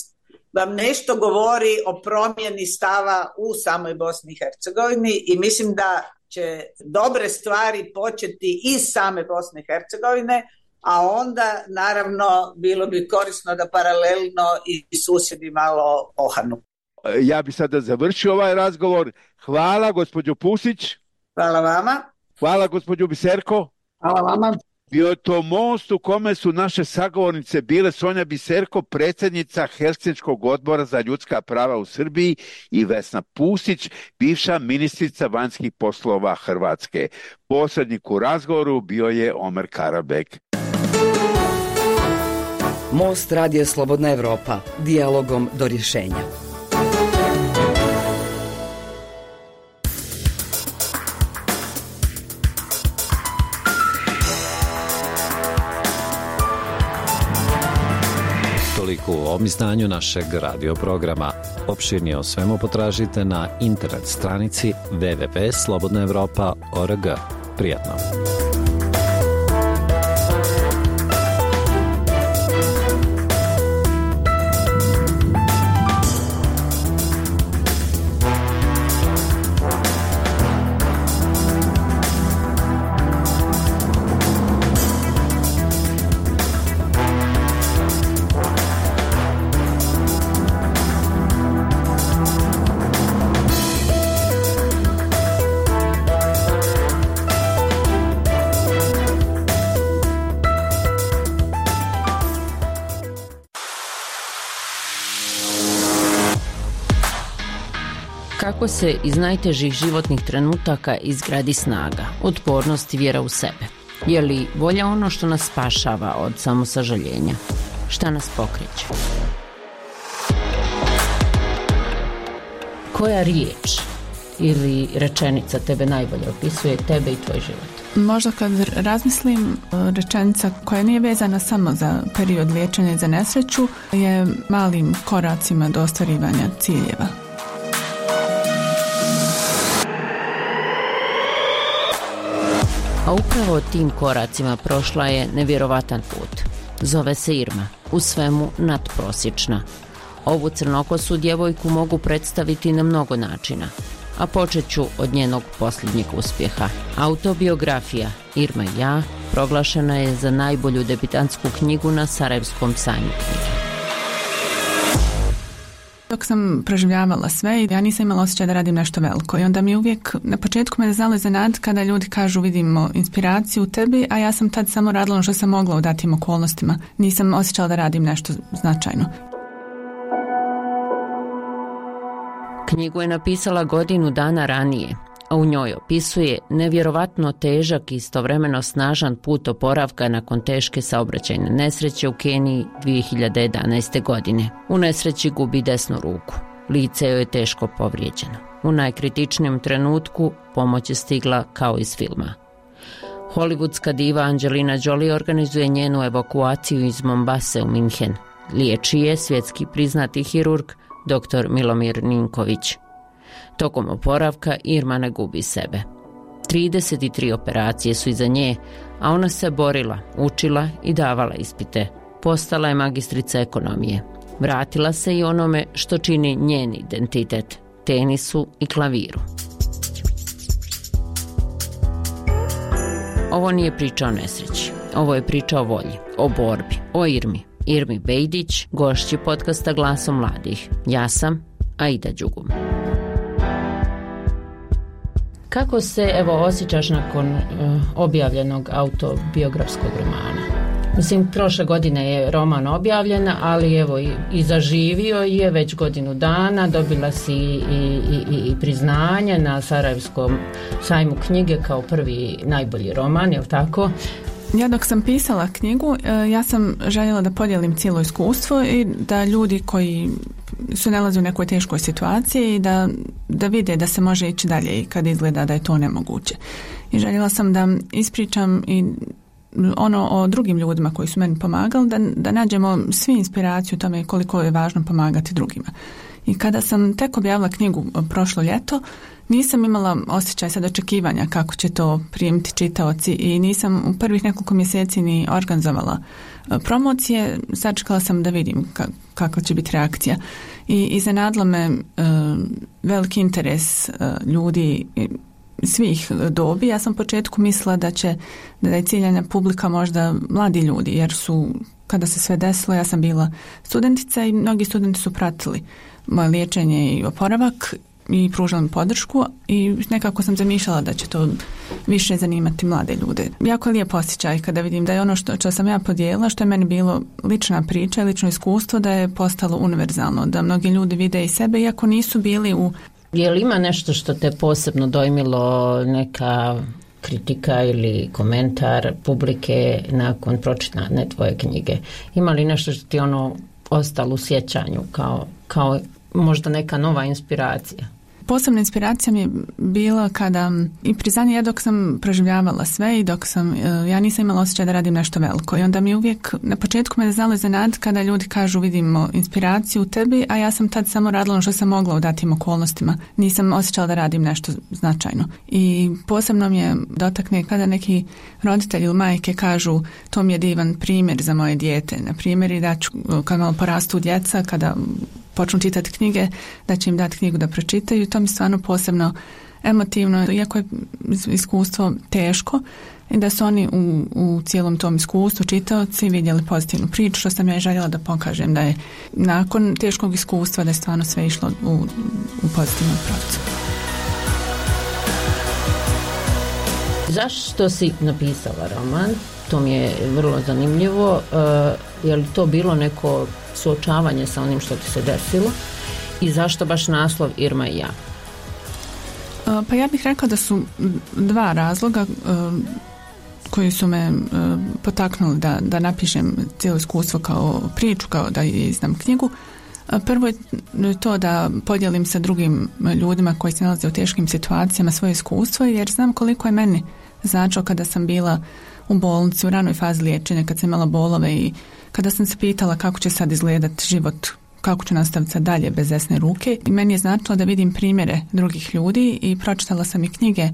vam nešto govori o promjeni stava u samoj Bosni i Hercegovini i mislim da će dobre stvari početi iz same Bosne i Hercegovine, a onda naravno bilo bi korisno da paralelno i susjedi malo ohanu. Ja bi sada završio ovaj razgovor. Hvala gospođo Pusić. Hvala vama. Hvala gospođo Biserko. Hvala vama. Bio je to most u kome su naše sagovornice bile Sonja Biserko, predsjednica Helsinškog odbora za ljudska prava u Srbiji, i Vesna Pusić, bivša ministrica vanjskih poslova Hrvatske. Posrednik u razgovoru bio je Omer Karabek. Most Radija Slobodna Evropa, dijalogom do rješenja. Toliko u ovom izdanju našeg radio programa. Opširnije o svemu potražite na internet stranici www.slobodnaevropa.org. Prijatno. Kako se iz najtežih životnih trenutaka izgradi snaga, otpornost i vjera u sebe? Je li volja ono što nas spašava od samosažaljenja? Šta nas pokreće? Koja riječ ili rečenica tebe najbolje opisuje tebe i tvoj život? Možda kad razmislim, rečenica koja nije vezana samo za period liječenja i za nesreću je malim koracima do ostvarivanja ciljeva. A upravo tim koracima prošla je nevjerovatan put. Zove se Irma, u svemu nadprosječna. Ovu crnokosu djevojku mogu predstaviti na mnogo načina, a počet ću od njenog posljednjeg uspjeha. Autobiografija Irma i ja proglašena je za najbolju debitantsku knjigu na Sarajevskom sajmu knjige. Dok sam proživljavala sve, ja nisam imala osjećaj da radim nešto veliko i onda mi uvijek na početku me znalo iznenaditi kada ljudi kažu vidimo inspiraciju u tebi, a ja sam tad samo radila ono što sam mogla u datim okolnostima. Nisam osjećala da radim nešto značajno. Knjigu je napisala godinu dana ranije, a u njoj opisuje nevjerovatno težak i istovremeno snažan put oporavka nakon teške saobraćajne nesreće u Keniji 2011. godine. U nesreći gubi desnu ruku. Lice joj je teško povrijeđeno. U najkritičnijem trenutku pomoć je stigla kao iz filma. Hollywoodska diva Angelina Jolie organizuje njenu evakuaciju iz Mombase u Minhen. Liječi je svjetski priznati hirurg dr. Milomir Ninković. Tokom oporavka Irma ne gubi sebe. 33 operacije su iza nje, a ona se borila, učila i davala ispite. Postala je magistrica ekonomije. Vratila se i onome što čini njen identitet, tenisu i klaviru. Ovo nije priča o nesreći. Ovo je priča o volji, o borbi, o Irmi. Irmi Bejdić, gošći podcasta Glasom mladih. Ja sam Aida Đugum. Kako se osjećaš nakon objavljenog autobiografskog romana? Mislim, prošle godine je roman objavljen, ali i zaživio je već godinu dana, dobila si i priznanje na Sarajevskom sajmu knjige kao prvi najbolji roman, je li tako? Ja dok sam pisala knjigu, ja sam željela da podijelim cijelo iskustvo i da ljudi koji su nalaze u nekoj teškoj situaciji da vide da se može ići dalje i kad izgleda da je to nemoguće. I željela sam da ispričam i ono o drugim ljudima koji su meni pomagali, da nađemo svi inspiraciju u tome koliko je važno pomagati drugima. I kada sam tek objavila knjigu prošlo ljeto, nisam imala osjećaj sad očekivanja kako će to primiti čitaoci i nisam u prvih nekoliko mjeseci ni organizovala promocije. Sačekala sam da vidim kakva će biti reakcija. I iznenadilo me veliki interes ljudi svih dobi. Ja sam u početku mislila da je ciljana publika možda mladi ljudi, jer su, kada se sve desilo, ja sam bila studentica i mnogi studenti su pratili moje liječenje i oporavak i pružala mi podršku i nekako sam zamišljala da će to više zanimati mlade ljude. Jako je lijep osjećaj kada vidim da je ono što sam ja podijelila, što je meni bilo lična priča, lično iskustvo, da je postalo univerzalno, da mnogi ljudi vide i sebe iako nisu bili u... Je li ima nešto što te posebno dojmilo, neka kritika ili komentar publike nakon pročitane tvoje knjige? Ima li nešto što ti ostalo u sjećanju kao možda neka nova inspiracija? Posebna inspiracija mi je bila kada i priznanje, dok sam proživljavala sve i dok sam, ja nisam imala osjećaj da radim nešto veliko i onda mi uvijek na početku me znalo iznenaditi kada ljudi kažu vidimo inspiraciju u tebi, a ja sam tad samo radila ono što sam mogla u datim okolnostima. Nisam osjećala da radim nešto značajno. I posebno mi je dotakne kada neki roditelji ili majke kažu to mi je divan primjer za moje dijete. Na primjer i da ću, kad malo porastu djeca, kada počnu čitati knjige, da će im dati knjigu da pročitaju i to mi stvarno posebno emotivno, iako je iskustvo teško i da su oni u cijelom tom iskustvu čitaoci vidjeli pozitivnu priču, što sam ja željela da pokažem da je nakon teškog iskustva da je stvarno sve išlo u pozitivnom pravcu. Zašto si napisala roman? To mi je vrlo zanimljivo. Je li to bilo neko suočavanje sa onim što ti se desilo? I zašto baš naslov Irma i ja? Pa ja bih rekla da su dva razloga koji su me potaknuli da napišem cijelo iskustvo kao priču, kao da izdam knjigu. Prvo je to da podijelim sa drugim ljudima koji se nalaze u teškim situacijama svoje iskustvo, jer znam koliko je meni značilo kada sam bila u bolnici u ranoj fazi liječenja, kad sam imala bolove i kada sam se pitala kako će sad izgledati život, kako ću nastaviti sad dalje bez desne ruke. I meni je značilo da vidim primjere drugih ljudi i pročitala sam i knjige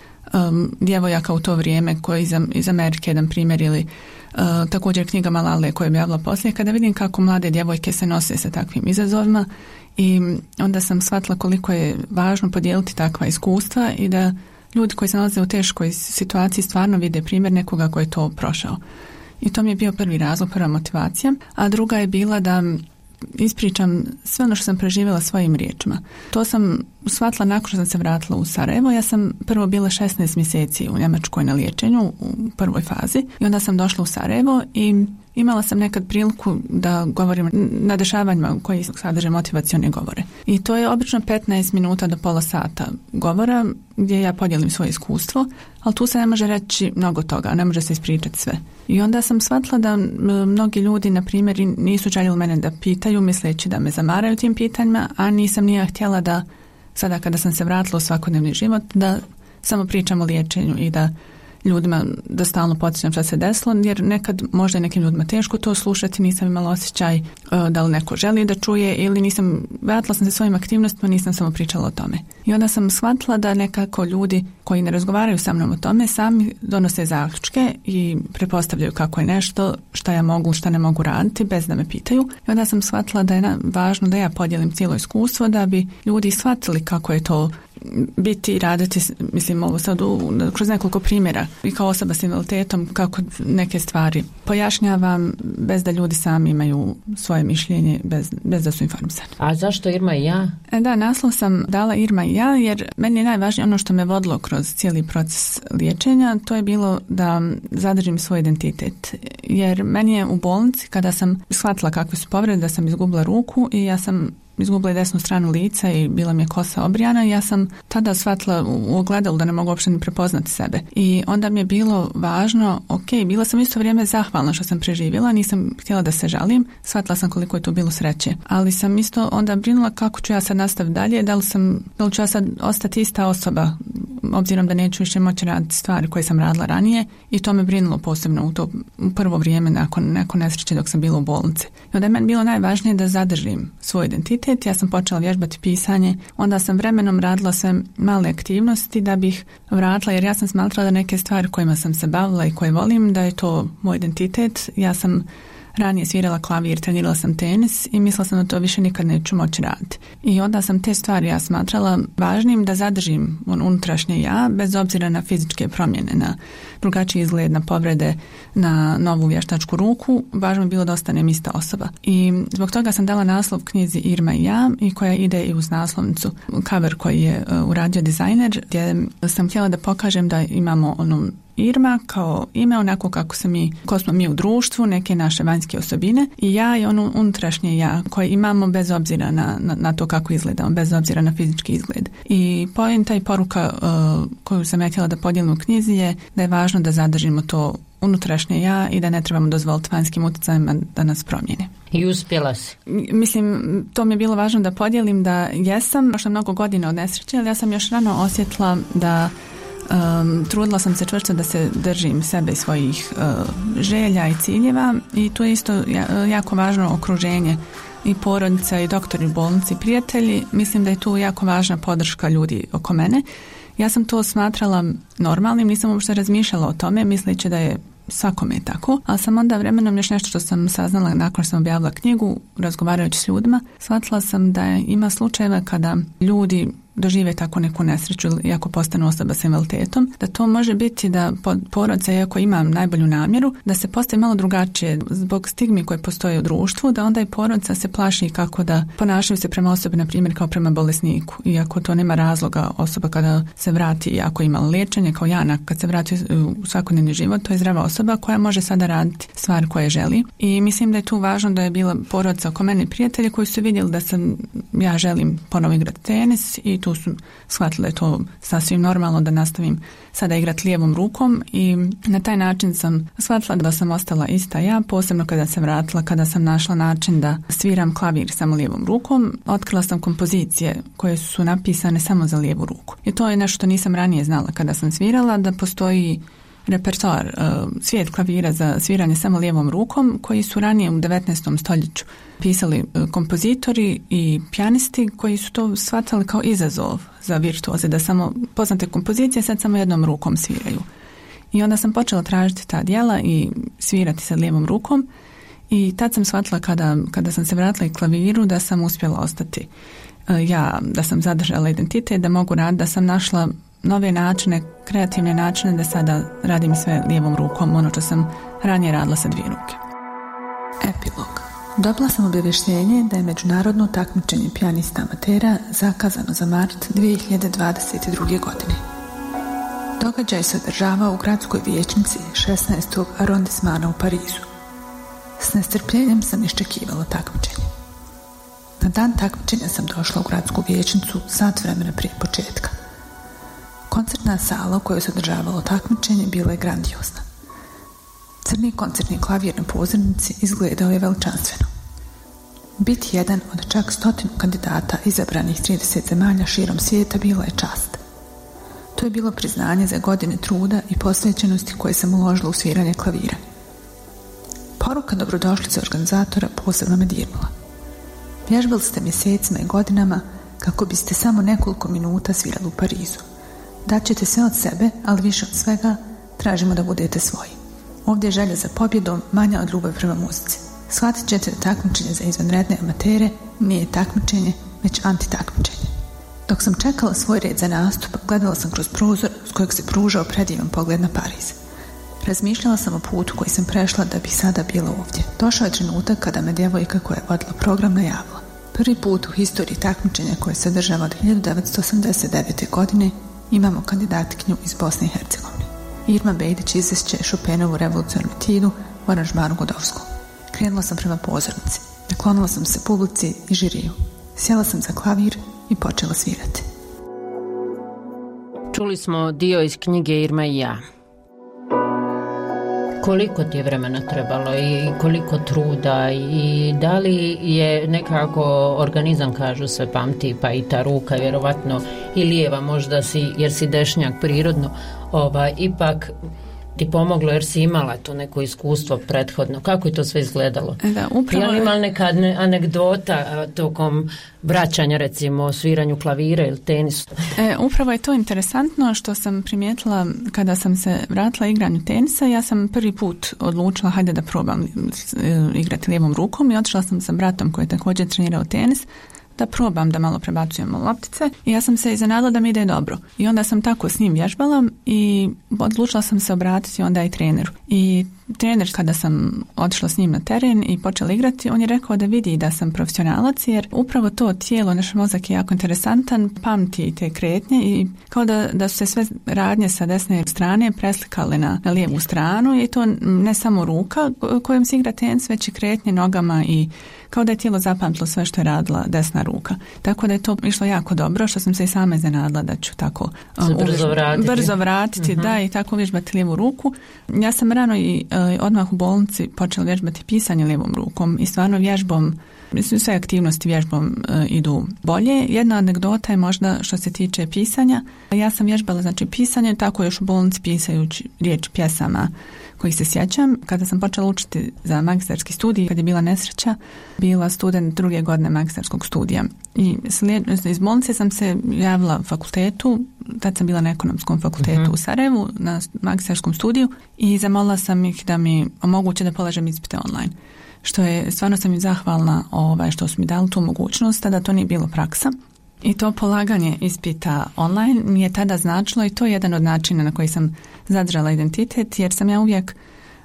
djevojaka u to vrijeme koji iz Amerike, jedan primjer, ili također knjiga Malale koja je objavila poslije, kada vidim kako mlade djevojke se nose sa takvim izazovima, i onda sam shvatila koliko je važno podijeliti takva iskustva i da ljudi koji se nalaze u teškoj situaciji stvarno vide primjer nekoga koji je to prošao. I to mi je bio prvi razlog, prva motivacija. A druga je bila da ispričam sve ono što sam preživjela svojim riječima. To sam shvatila nakon što sam se vratila u Sarajevo. Ja sam prvo bila 16 mjeseci u Njemačkoj na liječenju u prvoj fazi i onda sam došla u Sarajevo i imala sam nekad priliku da govorim na dešavanjima koji sadrže motivacione govore. I to je obično 15 minuta do pola sata govora gdje ja podijelim svoje iskustvo, ali tu se ne može reći mnogo toga, ne može se ispričati sve. I onda sam shvatila da mnogi ljudi, na primjer, nisu željeli mene da pitaju, misleći da me zamaraju tim pitanjima, a nisam nije htjela da sada kada sam se vratila u svakodnevni život, da samo pričam o liječenju i da ljudima da stalno podsjećam šta se desilo, jer nekad možda je nekim ljudima teško to slušati, nisam imala osjećaj da li neko želi da čuje ili nisam, vratila sam se svojim aktivnostima, nisam samo pričala o tome. I onda sam shvatila da nekako ljudi koji ne razgovaraju sa mnom o tome sami donose zaključke i pretpostavljaju kako je nešto, šta ja mogu, šta ne mogu raditi bez da me pitaju. I onda sam shvatila da je važno da ja podijelim cijelo iskustvo da bi ljudi shvatili kako je to biti i raditi, mislim ovo sad kroz nekoliko primjera i kao osoba s invaliditetom, kako neke stvari pojašnjavam bez da ljudi sami imaju svoje mišljenje, bez da su informisani. A zašto Irma i ja? Da, naslov sam dala Irma i ja jer meni je najvažnije ono što me vodilo kroz cijeli proces liječenja, to je bilo da zadržim svoj identitet. Jer meni je u bolnici kada sam shvatila kakve su povrede, da sam izgubila ruku i ja sam izgubila desnu stranu lica i bila mi je kosa obrijana i ja sam tada shvatila u ogledalu da ne mogu uopšte ni prepoznati sebe. I onda mi je bilo važno, bila sam isto vrijeme zahvalna što sam preživjela, nisam htjela da se žalim, shvatila sam koliko je tu bilo sreće. Ali sam isto onda brinula kako ću ja sad nastaviti dalje, da li ću ja sad ostati ista osoba, obzirom da neću više moći raditi stvari koje sam radila ranije, i to me brinulo posebno u prvo vrijeme nakon nesreće dok sam bila u bolnici. I onda je meni bilo najvažnije da zadržim svoj identitet. Ja sam počela vježbati pisanje, onda sam vremenom radila sve male aktivnosti da bih vratila, jer ja sam smatrala da neke stvari kojima sam se bavila i koje volim, da je to moj identitet. Ja sam ranije svirala klavir, trenirala sam tenis i mislila sam da to više nikad neću moći raditi. I onda sam te stvari ja smatrala važnim da zadržim unutrašnje ja, bez obzira na fizičke promjene, na drugačiji izgled, na povrede, na novu vještačku ruku. Važno je bilo da ostanem ista osoba. I zbog toga sam dala naslov knjizi Irma i ja, i koja ide i uz naslovnicu. Cover koji je uradio dizajner, gdje sam htjela da pokažem da imamo Irma kao ime, onako kako smo mi u društvu, neke naše vanjske osobine, i ja i ono unutrašnje ja koje imamo bez obzira na to kako izgledamo, bez obzira na fizički izgled. I poenta i poruka koju sam ja htjela da podijelim u knjizi je da je važno da zadržimo to unutrašnje ja i da ne trebamo dozvoliti vanjskim utjecajima da nas promijene. I uspjela si? Mislim, to mi je bilo važno da podijelim da jesam, prošlo mnogo godina od nesreće, ali ja sam još rano osjetila da trudila sam se čvrsto da se držim sebe i svojih želja i ciljeva, i tu je isto jako važno okruženje i porodica i doktori u bolnici, prijatelji. Mislim da je tu jako važna podrška ljudi oko mene. Ja sam to smatrala normalnim, nisam uopšte razmišljala o tome, misleći da je svakome je tako, ali sam onda vremenom još nešto što sam saznala nakon što sam objavila knjigu, razgovarajući s ljudima, shvatila sam da ima slučajeva kada ljudi dožive tako neku nesreću ili ako postanu osoba s invaliditetom, da to može biti da porodica, iako ima najbolju namjeru, da se postavi malo drugačije zbog stigmi koje postoje u društvu, da onda i porodica se plaši kako da ponašaju se prema osobi, na primjer kao prema bolesniku. Iako to nema razloga, osoba kada se vrati, ako ima liječenje kao Jana, kad se vrati u svakodnevni život, to je zdrava osoba koja može sada raditi stvari koje želi. I mislim da je tu važno da je bila porodica oko mene, prijatelji koji su vidjeli da ja želim ponovo igrati tenis, i tu tu su shvatili da je to sasvim normalno da nastavim sada igrati lijevom rukom i na taj način sam shvatila da sam ostala ista ja, posebno kada se vratila, kada sam našla način da sviram klavir samo lijevom rukom. Otkrila sam kompozicije koje su napisane samo za lijevu ruku. I to je nešto što nisam ranije znala kada sam svirala, da postoji repertoar, svijet klavira za sviranje samo lijevom rukom, koji su ranije u 19. stoljeću pisali kompozitori i pijanisti koji su to shvatali kao izazov za virtuoze, da samo poznate kompozicije sad samo jednom rukom sviraju. I onda sam počela tražiti ta djela i svirati sa lijevom rukom i tad sam shvatila kada sam se vratila i klaviru da sam uspjela ostati ja, da sam zadržala identitet, da mogu raditi, da sam našla nove načine, kreativne načine da sada radim sve lijevom rukom, ono što sam ranije radila sa dvije ruke. Epilog. Dobila sam obavještenje da je međunarodno takmičenje pijanista amatera zakazano za mart 2022. godine. Događaj se održava u gradskoj vijećnici 16. arondismana u Parizu. S nestrpljenjem sam iščekivala takmičenje. Na dan takmičenja sam došla u gradsku vijećnicu sat vremena prije početka. Koncertna sala u kojoj se održavalo takmičenje bila je grandiozna. Crni koncertni klavir na pozornici izgledao je veličanstveno. Biti jedan od čak 100 kandidata izabranih 30 zemalja širom svijeta bila je čast. To je bilo priznanje za godine truda i posvećenosti koje sam uložila u sviranje klavira. Poruka dobrodošlice organizatora posebno me dirnula. Vježbali ste mjesecima i godinama kako biste samo nekoliko minuta svirali u Parizu. Daćete sve od sebe, ali više od svega tražimo da budete svoji. Ovdje je želja za pobjedom manja od ljubavi prema muzici. Shvatit ćete da takmičenje za izvanredne amatere nije takmičenje, već antitakmičenje. Dok sam čekala svoj red za nastup, gledala sam kroz prozor s kojeg se pružao predivan pogled na Pariz. Razmišljala sam o putu koji sam prešla da bih sada bila ovdje. Došao je trenutak kada me djevojka koja je vodila program najavila. Prvi put u historiji takmičenja koje se održava od 1989. godine imamo kandidatkinju iz Bosne i Hercegovine. Irma Bejdić izvešće Chopinovu revolucionarnu etudu u aranžmanu Godovsku. Krenula sam prema pozornici. Naklonila sam se publici i žiriju. Sjela sam za klavir i počela svirati. Čuli smo dio iz knjige Irma i ja. Koliko ti je vremena trebalo i koliko truda i da li je nekako organizam, kažu, sve pamti, pa i ta ruka vjerovatno i lijeva možda jer si dešnjak prirodno, ipak ti pomoglo jer si imala to neko iskustvo prethodno. Kako je to sve izgledalo? Da, upravo... Je li imala neka anegdota tokom vraćanja, recimo, sviranju klavira ili tenisu? Upravo je to interesantno što sam primijetila kada sam se vratila igranju tenisa. Ja sam prvi put odlučila hajde da probam igrati lijevom rukom i otišla sam sa bratom koji je također trenirao tenis da probam da malo prebacujemo loptice i ja sam se iznenadila da mi ide dobro. I onda sam tako s njim vježbala i odlučila sam se obratiti onda i treneru. I trener, kada sam otišla s njim na teren i počela igrati, on je rekao da vidi da sam profesionalac jer upravo to tijelo, naš mozak je jako interesantan, pamti te kretnje i kao da su se sve radnje sa desne strane preslikale na lijevu stranu i to ne samo ruka kojom se igra tenis, već i kretnje nogama i kao da je tijelo zapamtilo sve što je radila desna ruka. Tako da je to išlo jako dobro, što sam se i sama iznenadila da ću tako brzo vratiti, da, i tako vježbati lijevu ruku. Ja sam rano i odmah u bolnici počela vježbati pisanje lijevom rukom i stvarno vježbom, sve aktivnosti vježbom idu bolje. Jedna anegdota je možda što se tiče pisanja. Ja sam vježbala pisanje, tako još u bolnici pisajući riječ pjesama kojih se sjećam. Kada sam počela učiti za magistarski studij, kad je bila nesreća, bila student 2. godine magistarskog studija. I iz bolnice sam se javila fakultetu, tad sam bila na ekonomskom fakultetu u Sarajevu, na magistarskom studiju i zamolila sam ih da mi omoguće da polažem ispite online. Što je, stvarno sam im zahvalna što su mi dali tu mogućnost, tada to nije bilo praksa. I to polaganje ispita online mi je tada značilo i to je jedan od načina na koji sam zadržala identitet, jer sam ja uvijek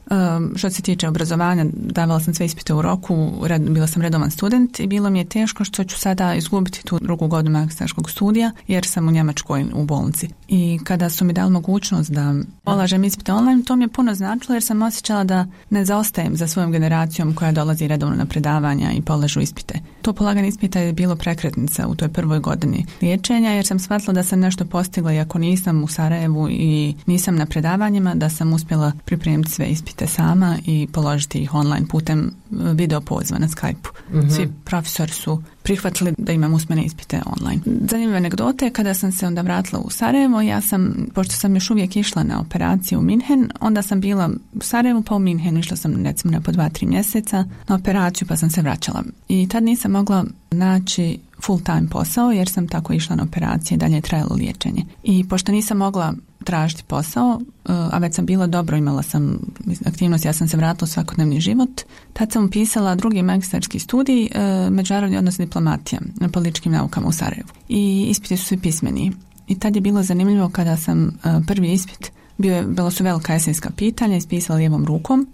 Što se tiče obrazovanja, davala sam sve ispite u roku, bila sam redovan student i bilo mi je teško što ću sada izgubiti tu drugu godinu magistarskog studija jer sam u Njemačkoj u bolnici. I kada su mi dali mogućnost da polažem ispite online, to mi je puno značilo jer sam osjećala da ne zaostajem za svojom generacijom koja dolazi redovno na predavanja i polažu ispite. To polaganje ispita je bilo prekretnica u toj prvoj godini liječenja jer sam shvatila da sam nešto postigla, iako nisam u Sarajevu i nisam na predavanjima, da sam uspjela pripremiti sve ispite sama i položiti ih online putem video poziva na Skype-u. Svi profesori su prihvatili da imam usmene ispite online. Zanimljive anegdote, kada sam se onda vratila u Sarajevo, pošto sam još uvijek išla na operaciju u Minhen, onda sam bila u Sarajevu pa u Minhenu, išla sam recimo na po 2-3 mjeseca na operaciju pa sam se vraćala. I tad nisam mogla naći full time posao jer sam tako išla na operacije i dalje je trajalo liječenje. I pošto nisam mogla tražiti posao, a već sam bila dobro, imala sam aktivnost, ja sam se vratila u svakodnevni život. Tad sam upisala drugi magistarski studij, međunarodni odnos diplomatija na političkim naukama u Sarajevu. I ispiti su svi pismeni. I tad je bilo zanimljivo kada sam prvi ispit, bilo su velika esejska pitanja, ispisala lijevom rukom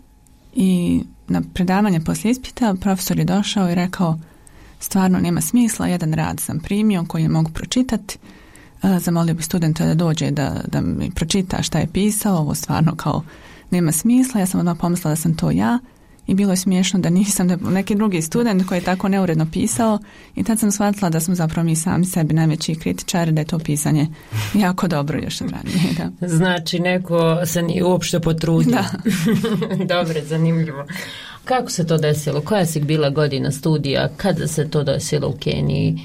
i na predavanje poslije ispita profesor je došao i rekao stvarno nema smisla, jedan rad sam primio koji ne mogu pročitati. Zamolio bi studenta da dođe da mi pročita šta je pisao, ovo stvarno kao nema smisla. Ja sam odmah pomislila da sam to ja i bilo je smiješno da nisam, da neki drugi student koji je tako neuredno pisao i tad sam shvatila da smo zapravo mi sami sebi najveći kritičari, da je to pisanje jako dobro još od ranije. Da. Znači neko se nije uopšte potrudio. Da. Dobro, zanimljivo. Kako se to desilo? Koja si bila godina studija? Kada se to desilo u Keniji?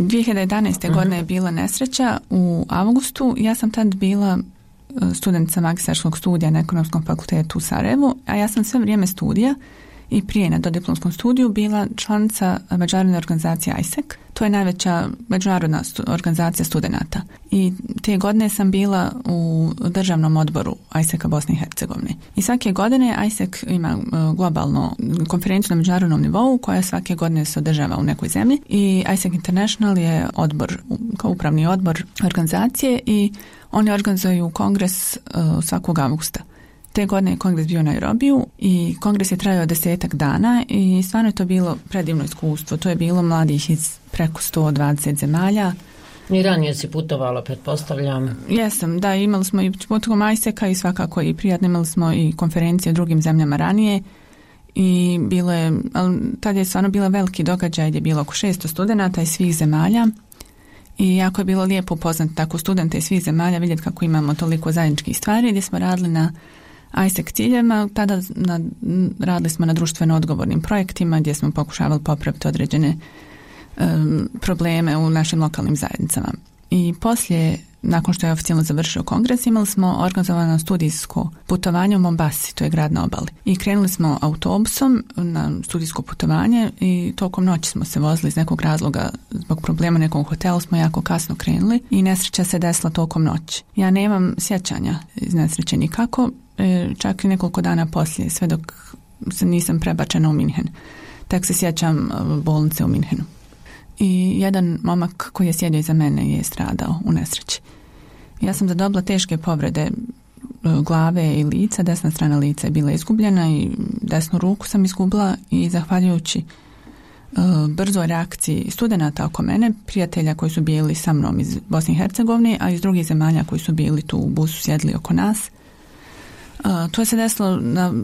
2011. godine je bila nesreća u avgustu. Ja sam tad bila studentica magistarskog studija na Ekonomskom fakultetu u Sarajevu, a ja sam sve vrijeme studija i prije na dodiplomskom studiju bila članica međunarodne organizacije ISEC. To je najveća međunarodna organizacija studenata. I te godine sam bila u državnom odboru ISEC-a Bosne i Hercegovine. I svake godine ISEC ima globalnu konferenciju na međunarodnom nivou koja svake godine se održava u nekoj zemlji. I ISEC International je odbor, kao upravni odbor organizacije i oni organizuju kongres svakog avgusta. Te godine je kongres bio u Nairobiju i kongres je trajao 10 dana i stvarno je to bilo predivno iskustvo. To je bilo mladih iz preko 120 zemalja. I ranije si putovala, pretpostavljam. Jesam, da, imali smo i putovom ISEC-a i svakako i prijatno, imali smo i konferencije u drugim zemljama ranije i tad je stvarno bila veliki događaj gdje je bilo oko 600 studenata iz svih zemalja. I jako je bilo lijepo upoznati tako studente iz svih zemalja, vidjeti kako imamo toliko zajedničkih stvari, gdje smo radili na ISEC ciljevima, tada radili smo na društveno odgovornim projektima gdje smo pokušavali popraviti određene probleme u našim lokalnim zajednicama. I poslije, nakon što je oficijalno završio kongres, imali smo organizovano studijsko putovanje u Mombasi, to je grad na obali. I krenuli smo autobusom na studijsko putovanje i tokom noći smo se vozili iz nekog razloga, zbog problema nekog hotela smo jako kasno krenuli i nesreća se desila tokom noći. Ja nemam sjećanja iz nesreće nikako, čak i nekoliko dana poslije, sve dok se nisam prebačena u Minhen. Tek se sjećam bolnice u Minhenu. I jedan momak koji je sjedio iza mene je stradao u nesreći. Ja sam zadobila teške povrede glave i lica, desna strana lica je bila izgubljena i desnu ruku sam izgubila i zahvaljujući brzoj reakciji studenata oko mene, prijatelja koji su bili sa mnom iz Bosne i Hercegovine, a iz drugih zemalja koji su bili tu u busu sjedli oko nas. To je se desilo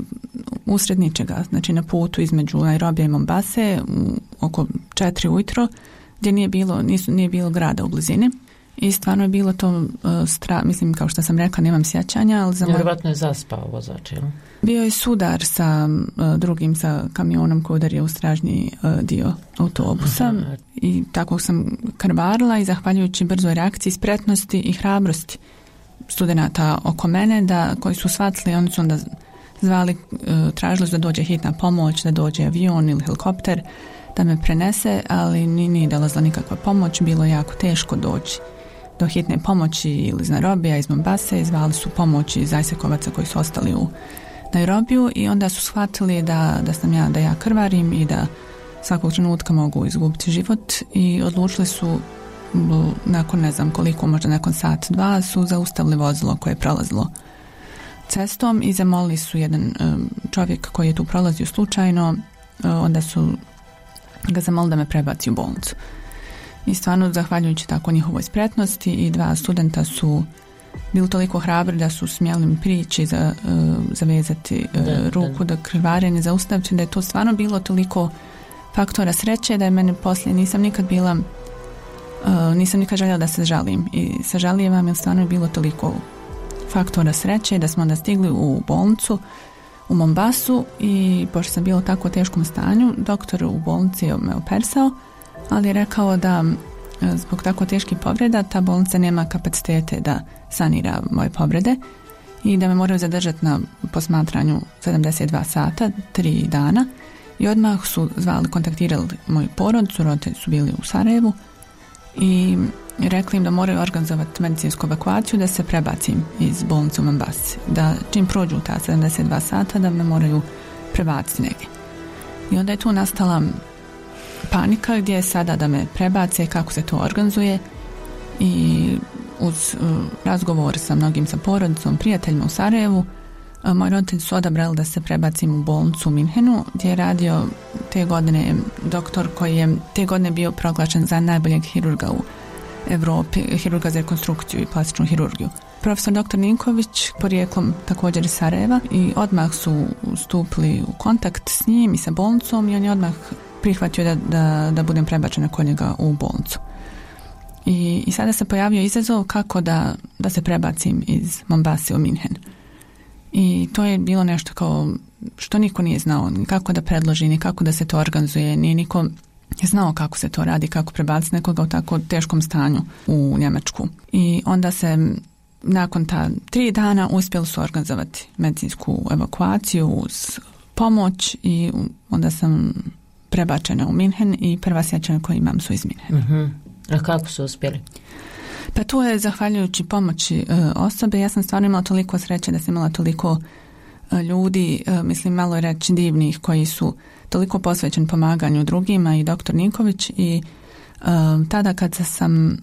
usred ničega, znači na putu između Nairobija i Mombase oko 4 ujutro, gdje nije bilo grada u blizini. I stvarno je bilo to mislim, kao što sam rekla, nemam sjećanja, ali vjerovatno je zaspao vozač, jel? Bio je sudar sa drugim, sa kamionom koji udario u stražnji dio autobusa. I tako sam krvarila i zahvaljujući brzoj reakciji, spretnosti i hrabrosti studenata oko mene, koji su shvatili, oni su onda zvali, tražili da dođe hitna pomoć, da dođe avion ili helikopter da me prenese, ali nije dolazila nikakva pomoć, bilo je jako teško doći do hitne pomoći ili iz Nairobija, iz Mombase, zvali su pomoć iz ISEC-ovaca koji su ostali u Nairobiju i onda su shvatili da ja krvarim i da svakog trenutka mogu izgubiti život i odlučili su nakon ne znam koliko, možda nakon sat, dva, su zaustavili vozilo koje je prolazilo cestom i zamolili su jedan čovjek koji je tu prolazio slučajno, onda su ga zamolili da me prebaci u bolnicu. I stvarno, zahvaljujući tako njihovoj spretnosti, i 2 studenta su bili toliko hrabri da su smjeli mi prići zavezati ruku, da krvarenje zaustaviti, da je to stvarno bilo toliko faktora sreće da je mene poslije nisam nikad željela da se žalim, i sažalijevam jer stvarno je bilo toliko faktora sreće da smo onda stigli u bolnicu u Mombasu, i pošto sam bila u tako teškom stanju, doktor u bolnici je me operisao, ali je rekao da zbog tako teških povreda ta bolnica nema kapacitete da sanira moje povrede i da me moraju zadržati na posmatranju 72 sata, 3 dana, i odmah su kontaktirali moju porodicu, roditelji su bili u Sarajevu i rekli im da moraju organizovati medicinsku evakuaciju, da se prebacim iz bolnice u Mombasi, da čim prođu ta 72 sata da me moraju prebaciti negdje. I onda je tu nastala panika gdje je sada da me prebace, kako se to organizuje, i uz razgovor sa mnogim, sa porodicom, prijateljima u Sarajevu, moji roditelji su odabrali da se prebacim u bolnicu u Minhenu, gdje je radio te godine doktor koji je te godine bio proglašen za najboljeg hirurga u Europi, hirurga za rekonstrukciju i plastičnu hirurgiju. Profesor dr. Ninković, porijeklom također iz Sarajeva, i odmah su stupili u kontakt s njim i sa bolnicom, i on je odmah prihvatio da budem prebačena kod njega u bolnicu. I sada se pojavio izazov kako da se prebacim iz Mombase u Minhen. I to je bilo nešto kao što niko nije znao, ni kako da predloži, ni kako da se to organizuje, ni niko je znao kako se to radi, kako prebaciti nekoga u tako teškom stanju u Njemačku. I onda se nakon ta 3 dana uspjeli su organizovati medicinsku evakuaciju uz pomoć, i onda sam prebačena u Minhen, i prva sjećanja koje imam su iz Minhena. Uh-huh. A kako su uspjeli? Pa tu je zahvaljujući pomoći osobe. Ja sam stvarno imala toliko sreće da sam imala toliko ljudi, mislim malo je reći divnih, koji su toliko posvećeni pomaganju drugima, i doktor Ninković, i tada kad sam,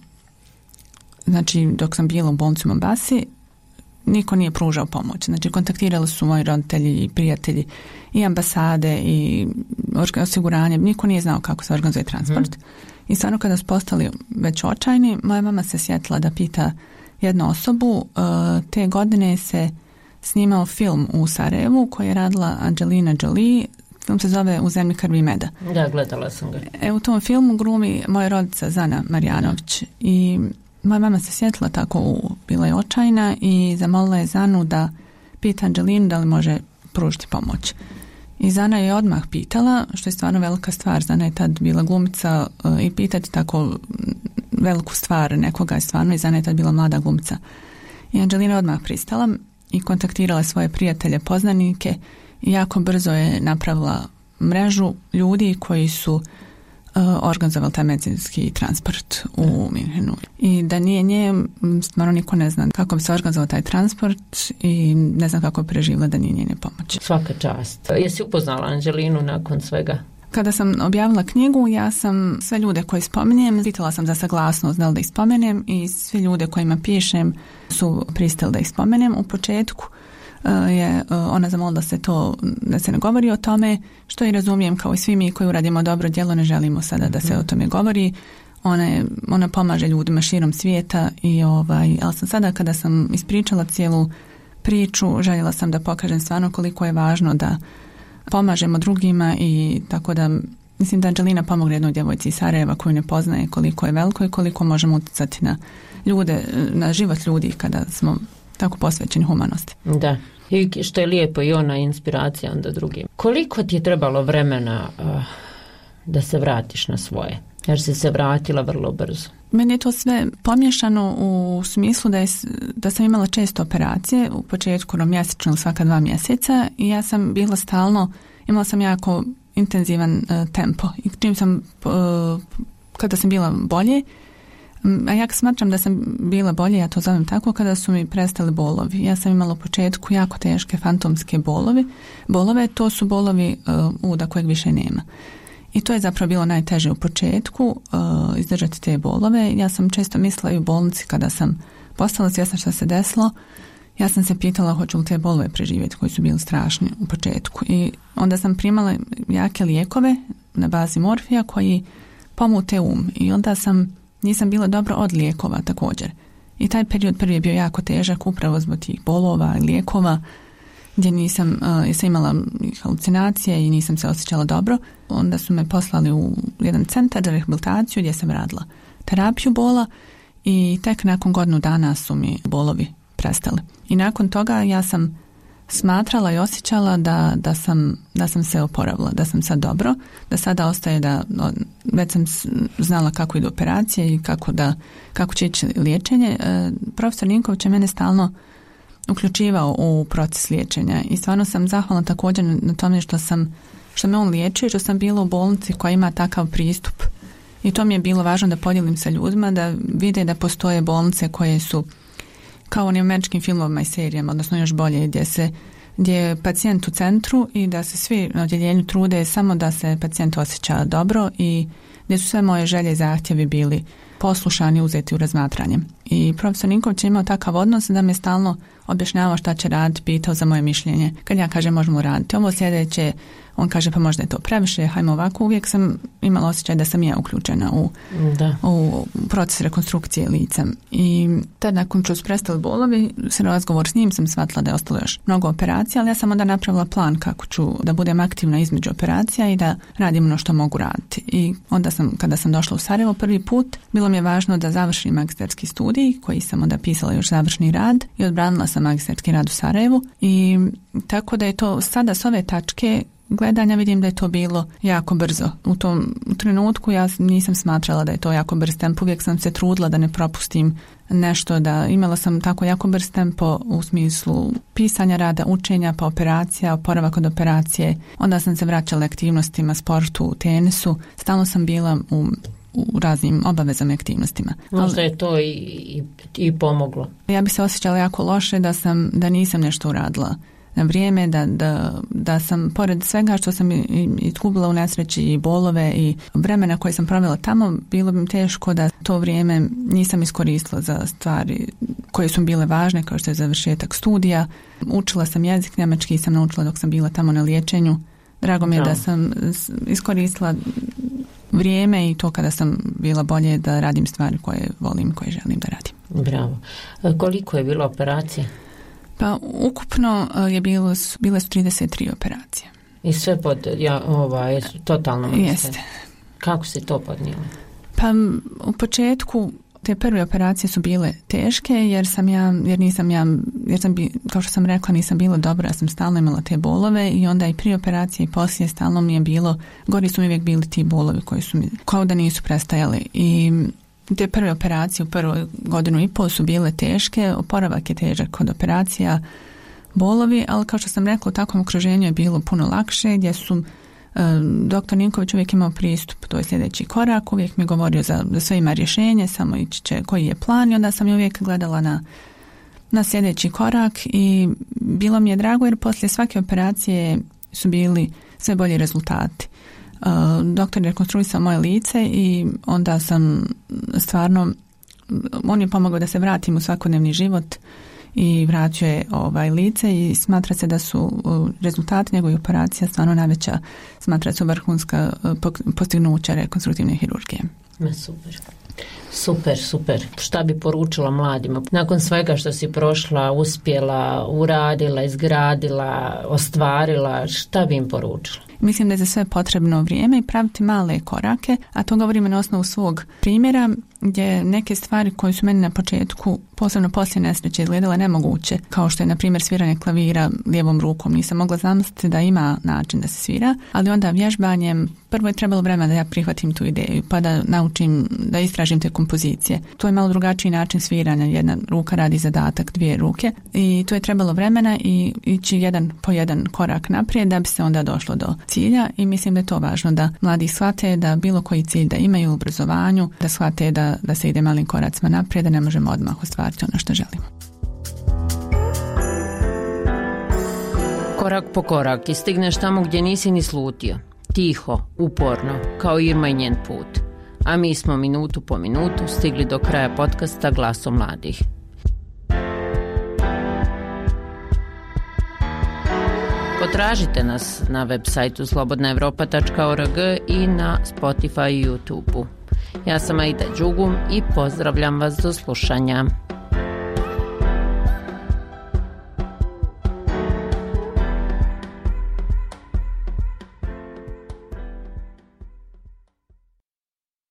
znači dok sam bila u bolnici u Mombasi, niko nije pružao pomoć. Znači kontaktirali su moji roditelji i prijatelji i ambasade i osiguranje, niko nije znao kako se organizuje transport. I stvarno kada su postali već očajni, moja mama se sjetila da pita jednu osobu. Te godine se snimao film u Sarajevu koji je radila Angelina Jolie. Film se zove U zemlji krvi i meda. Da, gledala sam ga. U tom filmu glumi moja rodica Zana Marjanović, i moja mama se sjetila tako, bila je očajna i zamolila je Zanu da pita Angelinu da li može pružiti pomoć. I Zana je odmah pitala, što je stvarno velika stvar. Zana je tad bila glumica, i pitati tako veliku stvar nekoga je stvarno, i Zana je tad bila mlada glumica. I Angelina odmah pristala i kontaktirala svoje prijatelje, poznanike, i jako brzo je napravila mrežu ljudi koji su organizovali taj medicinski transport u Minhenu. I da nije nje, stvarno niko ne zna kako bi se organizovao taj transport, i ne znam kako bi preživjela da nije njene pomoći. Svaka čast. Jesi upoznala Angelinu nakon svega? Kada sam objavila knjigu, ja sam sve ljude koje spominjem, pitala sam za saglasnost da li da ih spomenem, i svi ljude kojima pišem su pristali da ih spomenem. U početku je ona zamolila da se ne govori o tome, što i razumijem, kao i svi mi koji uradimo dobro djelo, ne želimo sada da se o tome govori. Ona pomaže ljudima širom svijeta, ali sam sada, kada sam ispričala cijelu priču, željela sam da pokažem stvarno koliko je važno da pomažemo drugima, i tako da mislim da Angelina pomogne jednoj djevojci iz Sarajeva koju ne poznaje, koliko je veliko i koliko možemo utjecati na ljude, na život ljudi kada smo tako posvećeni humanosti. Da, i što je lijepo, i ona inspiracija onda drugim. Koliko ti je trebalo vremena da se vratiš na svoje? Jer si se vratila vrlo brzo. Meni je to sve pomiješano u smislu da sam imala često operacije, u početku mjesečno, svaka 2 mjeseca, i ja sam bila stalno, imala sam jako intenzivan tempo, i čim sam, kada sam bila bolje, a ja smatram da sam bila bolje, ja to zovem tako, kada su mi prestali bolovi. Ja sam imala u početku jako teške fantomske bolove, to su bolovi uda kojeg više nema. I to je zapravo bilo najteže u početku, izdržati te bolove. Ja sam često mislila i u bolnici kada sam postala svjesna što se desilo, ja sam se pitala hoću li te bolove preživjeti koji su bili strašni u početku. I onda sam primala jake lijekove na bazi morfija koji pomute I onda nisam bila dobro od lijekova također. I taj period prvi je bio jako težak upravo zbog tih bolova i lijekova gdje sam imala halucinacije i nisam se osjećala dobro. Onda su me poslali u jedan centar za rehabilitaciju gdje sam radila terapiju bola i tek nakon godinu dana su mi bolovi prestali. I nakon toga ja sam smatrala i osjećala da sam se oporavila, da sam sad dobro, da sada ostaje već sam znala kako idu operacije i kako će ići liječenje. Profesor Ninković je mene stalno uključivao u proces liječenja i stvarno sam zahvalna također na tome što me on liječio, što sam bila u bolnici koja ima takav pristup. I to mi je bilo važno da podijelim sa ljudima, da vide da postoje bolnice koje su kao onim američkim filmovima i serijama, odnosno još bolje, gdje je pacijent u centru i da se svi na odjeljenju trude samo da se pacijent osjeća dobro i gdje su sve moje želje i zahtjevi bili poslušani i uzeti u razmatranje. I profesor Ninković je imao takav odnos da me stalno objašnjavao šta će raditi, pitao za moje mišljenje. Kad ja kažem možemo raditi ovo sljedeće, on kaže pa možda je to previše, hajmo ovako. Uvijek sam imala osjećaj da sam ja uključena u proces rekonstrukcije lica. I tad nakon što su prestali bolovi, se razgovor s njim sam shvatila da je ostalo još mnogo operacija, ali ja sam onda napravila plan kako ću da budem aktivna između operacija i da radim ono što mogu raditi. I onda kada sam došla u Sarajevo prvi put, bilo mi je važno da završim magistarski studij, koji sam onda pisala još završni rad i odbranila sam magistarski rad u Sarajevu. I tako da je to sada s ove tačke gledanja vidim da je to bilo jako brzo. U tom trenutku ja nisam smatrala da je to jako brz tempo. Uvijek sam se trudila da ne propustim nešto, da imala sam tako jako brz tempo u smislu pisanja rada, učenja, pa operacija, oporavak od operacije. Onda sam se vraćala aktivnostima, sportu, tenisu. Stalno sam bila u raznim obavezama i aktivnostima. Možda je to i pomoglo. Ja bi se osjećala jako loše da nisam nešto uradila na vrijeme, da sam pored svega što sam izgubila u nesreći i bolove i vremena koje sam provela tamo, bilo bi mi teško da to vrijeme nisam iskoristila za stvari koje su bile važne, kao što je završetak studija. Učila sam jezik, njemački sam naučila dok sam bila tamo na liječenju. Drago mi je da sam iskoristila vrijeme i to kada sam bila bolje da radim stvari koje volim i koje želim da radim. Bravo. Koliko je bilo operacija? Pa ukupno bile su 33 operacije. I sve pod totalno mjesto? Jeste. Kako si to podnijela? Pa u početku te prve operacije su bile teške jer sam kao što sam rekla nisam bila dobra, ja sam stalno imala te bolove i onda i prije operacije i poslije stalno mi je bilo, gori su mi uvijek bili ti bolovi koji su mi kao da nisu prestajali i te prve operacije u prvoj godinu i pol su bile teške, oporavak je težak kod operacija, bolovi, ali kao što sam rekla u takvom okruženju je bilo puno lakše gdje su doktor Ninković uvijek imao pristup, to je sljedeći korak, uvijek mi govorio za sve ima rješenje, samo ići će koji je plan i onda sam je uvijek gledala na sljedeći korak i bilo mi je drago jer poslije svake operacije su bili sve bolji rezultati. Doktor je rekonstruisao moje lice i onda sam stvarno, on je pomogao da se vratim u svakodnevni život i vratio je lice i smatra se da su rezultati njegovih operacija stvarno najveća, smatra se vrhunska postignuća rekonstruktivne hirurgije. Super. Šta bi poručila mladima? Nakon svega što si prošla, uspjela, uradila, izgradila, ostvarila, šta bi im poručila? Mislim da je za sve potrebno vrijeme i praviti male korake, a to govorimo na osnovu svog primjera gdje neke stvari koje su meni na početku, posebno poslije nesreće, izgledale nemoguće, kao što je na primjer sviranje klavira lijevom rukom. Nisam mogla zamisliti da ima način da se svira, ali onda vježbanjem prvo je trebalo vremena da ja prihvatim tu ideju, pa da naučim, da istražim te kompozicije. To je malo drugačiji način sviranja, jedna ruka radi zadatak, dvije ruke i to je trebalo vremena i ići jedan po jedan korak naprijed da bi se onda došlo do cilja i mislim da je to važno da mladi shvate da bilo koji cilj da imaju u obrazovanju, da shvate da se ide malim koracima naprijed, da ne možemo odmah ostvariti ono što želimo. Korak po korak i stigneš tamo gdje nisi ni slutio. Tiho, uporno, kao Irma i njen put. A mi smo minutu po minutu stigli do kraja podcasta Glasom mladih. Potražite nas na web sajtu slobodnaevropa.org i na Spotify i YouTube-u. Ja sam Aida Đugum i pozdravljam vas do slušanja.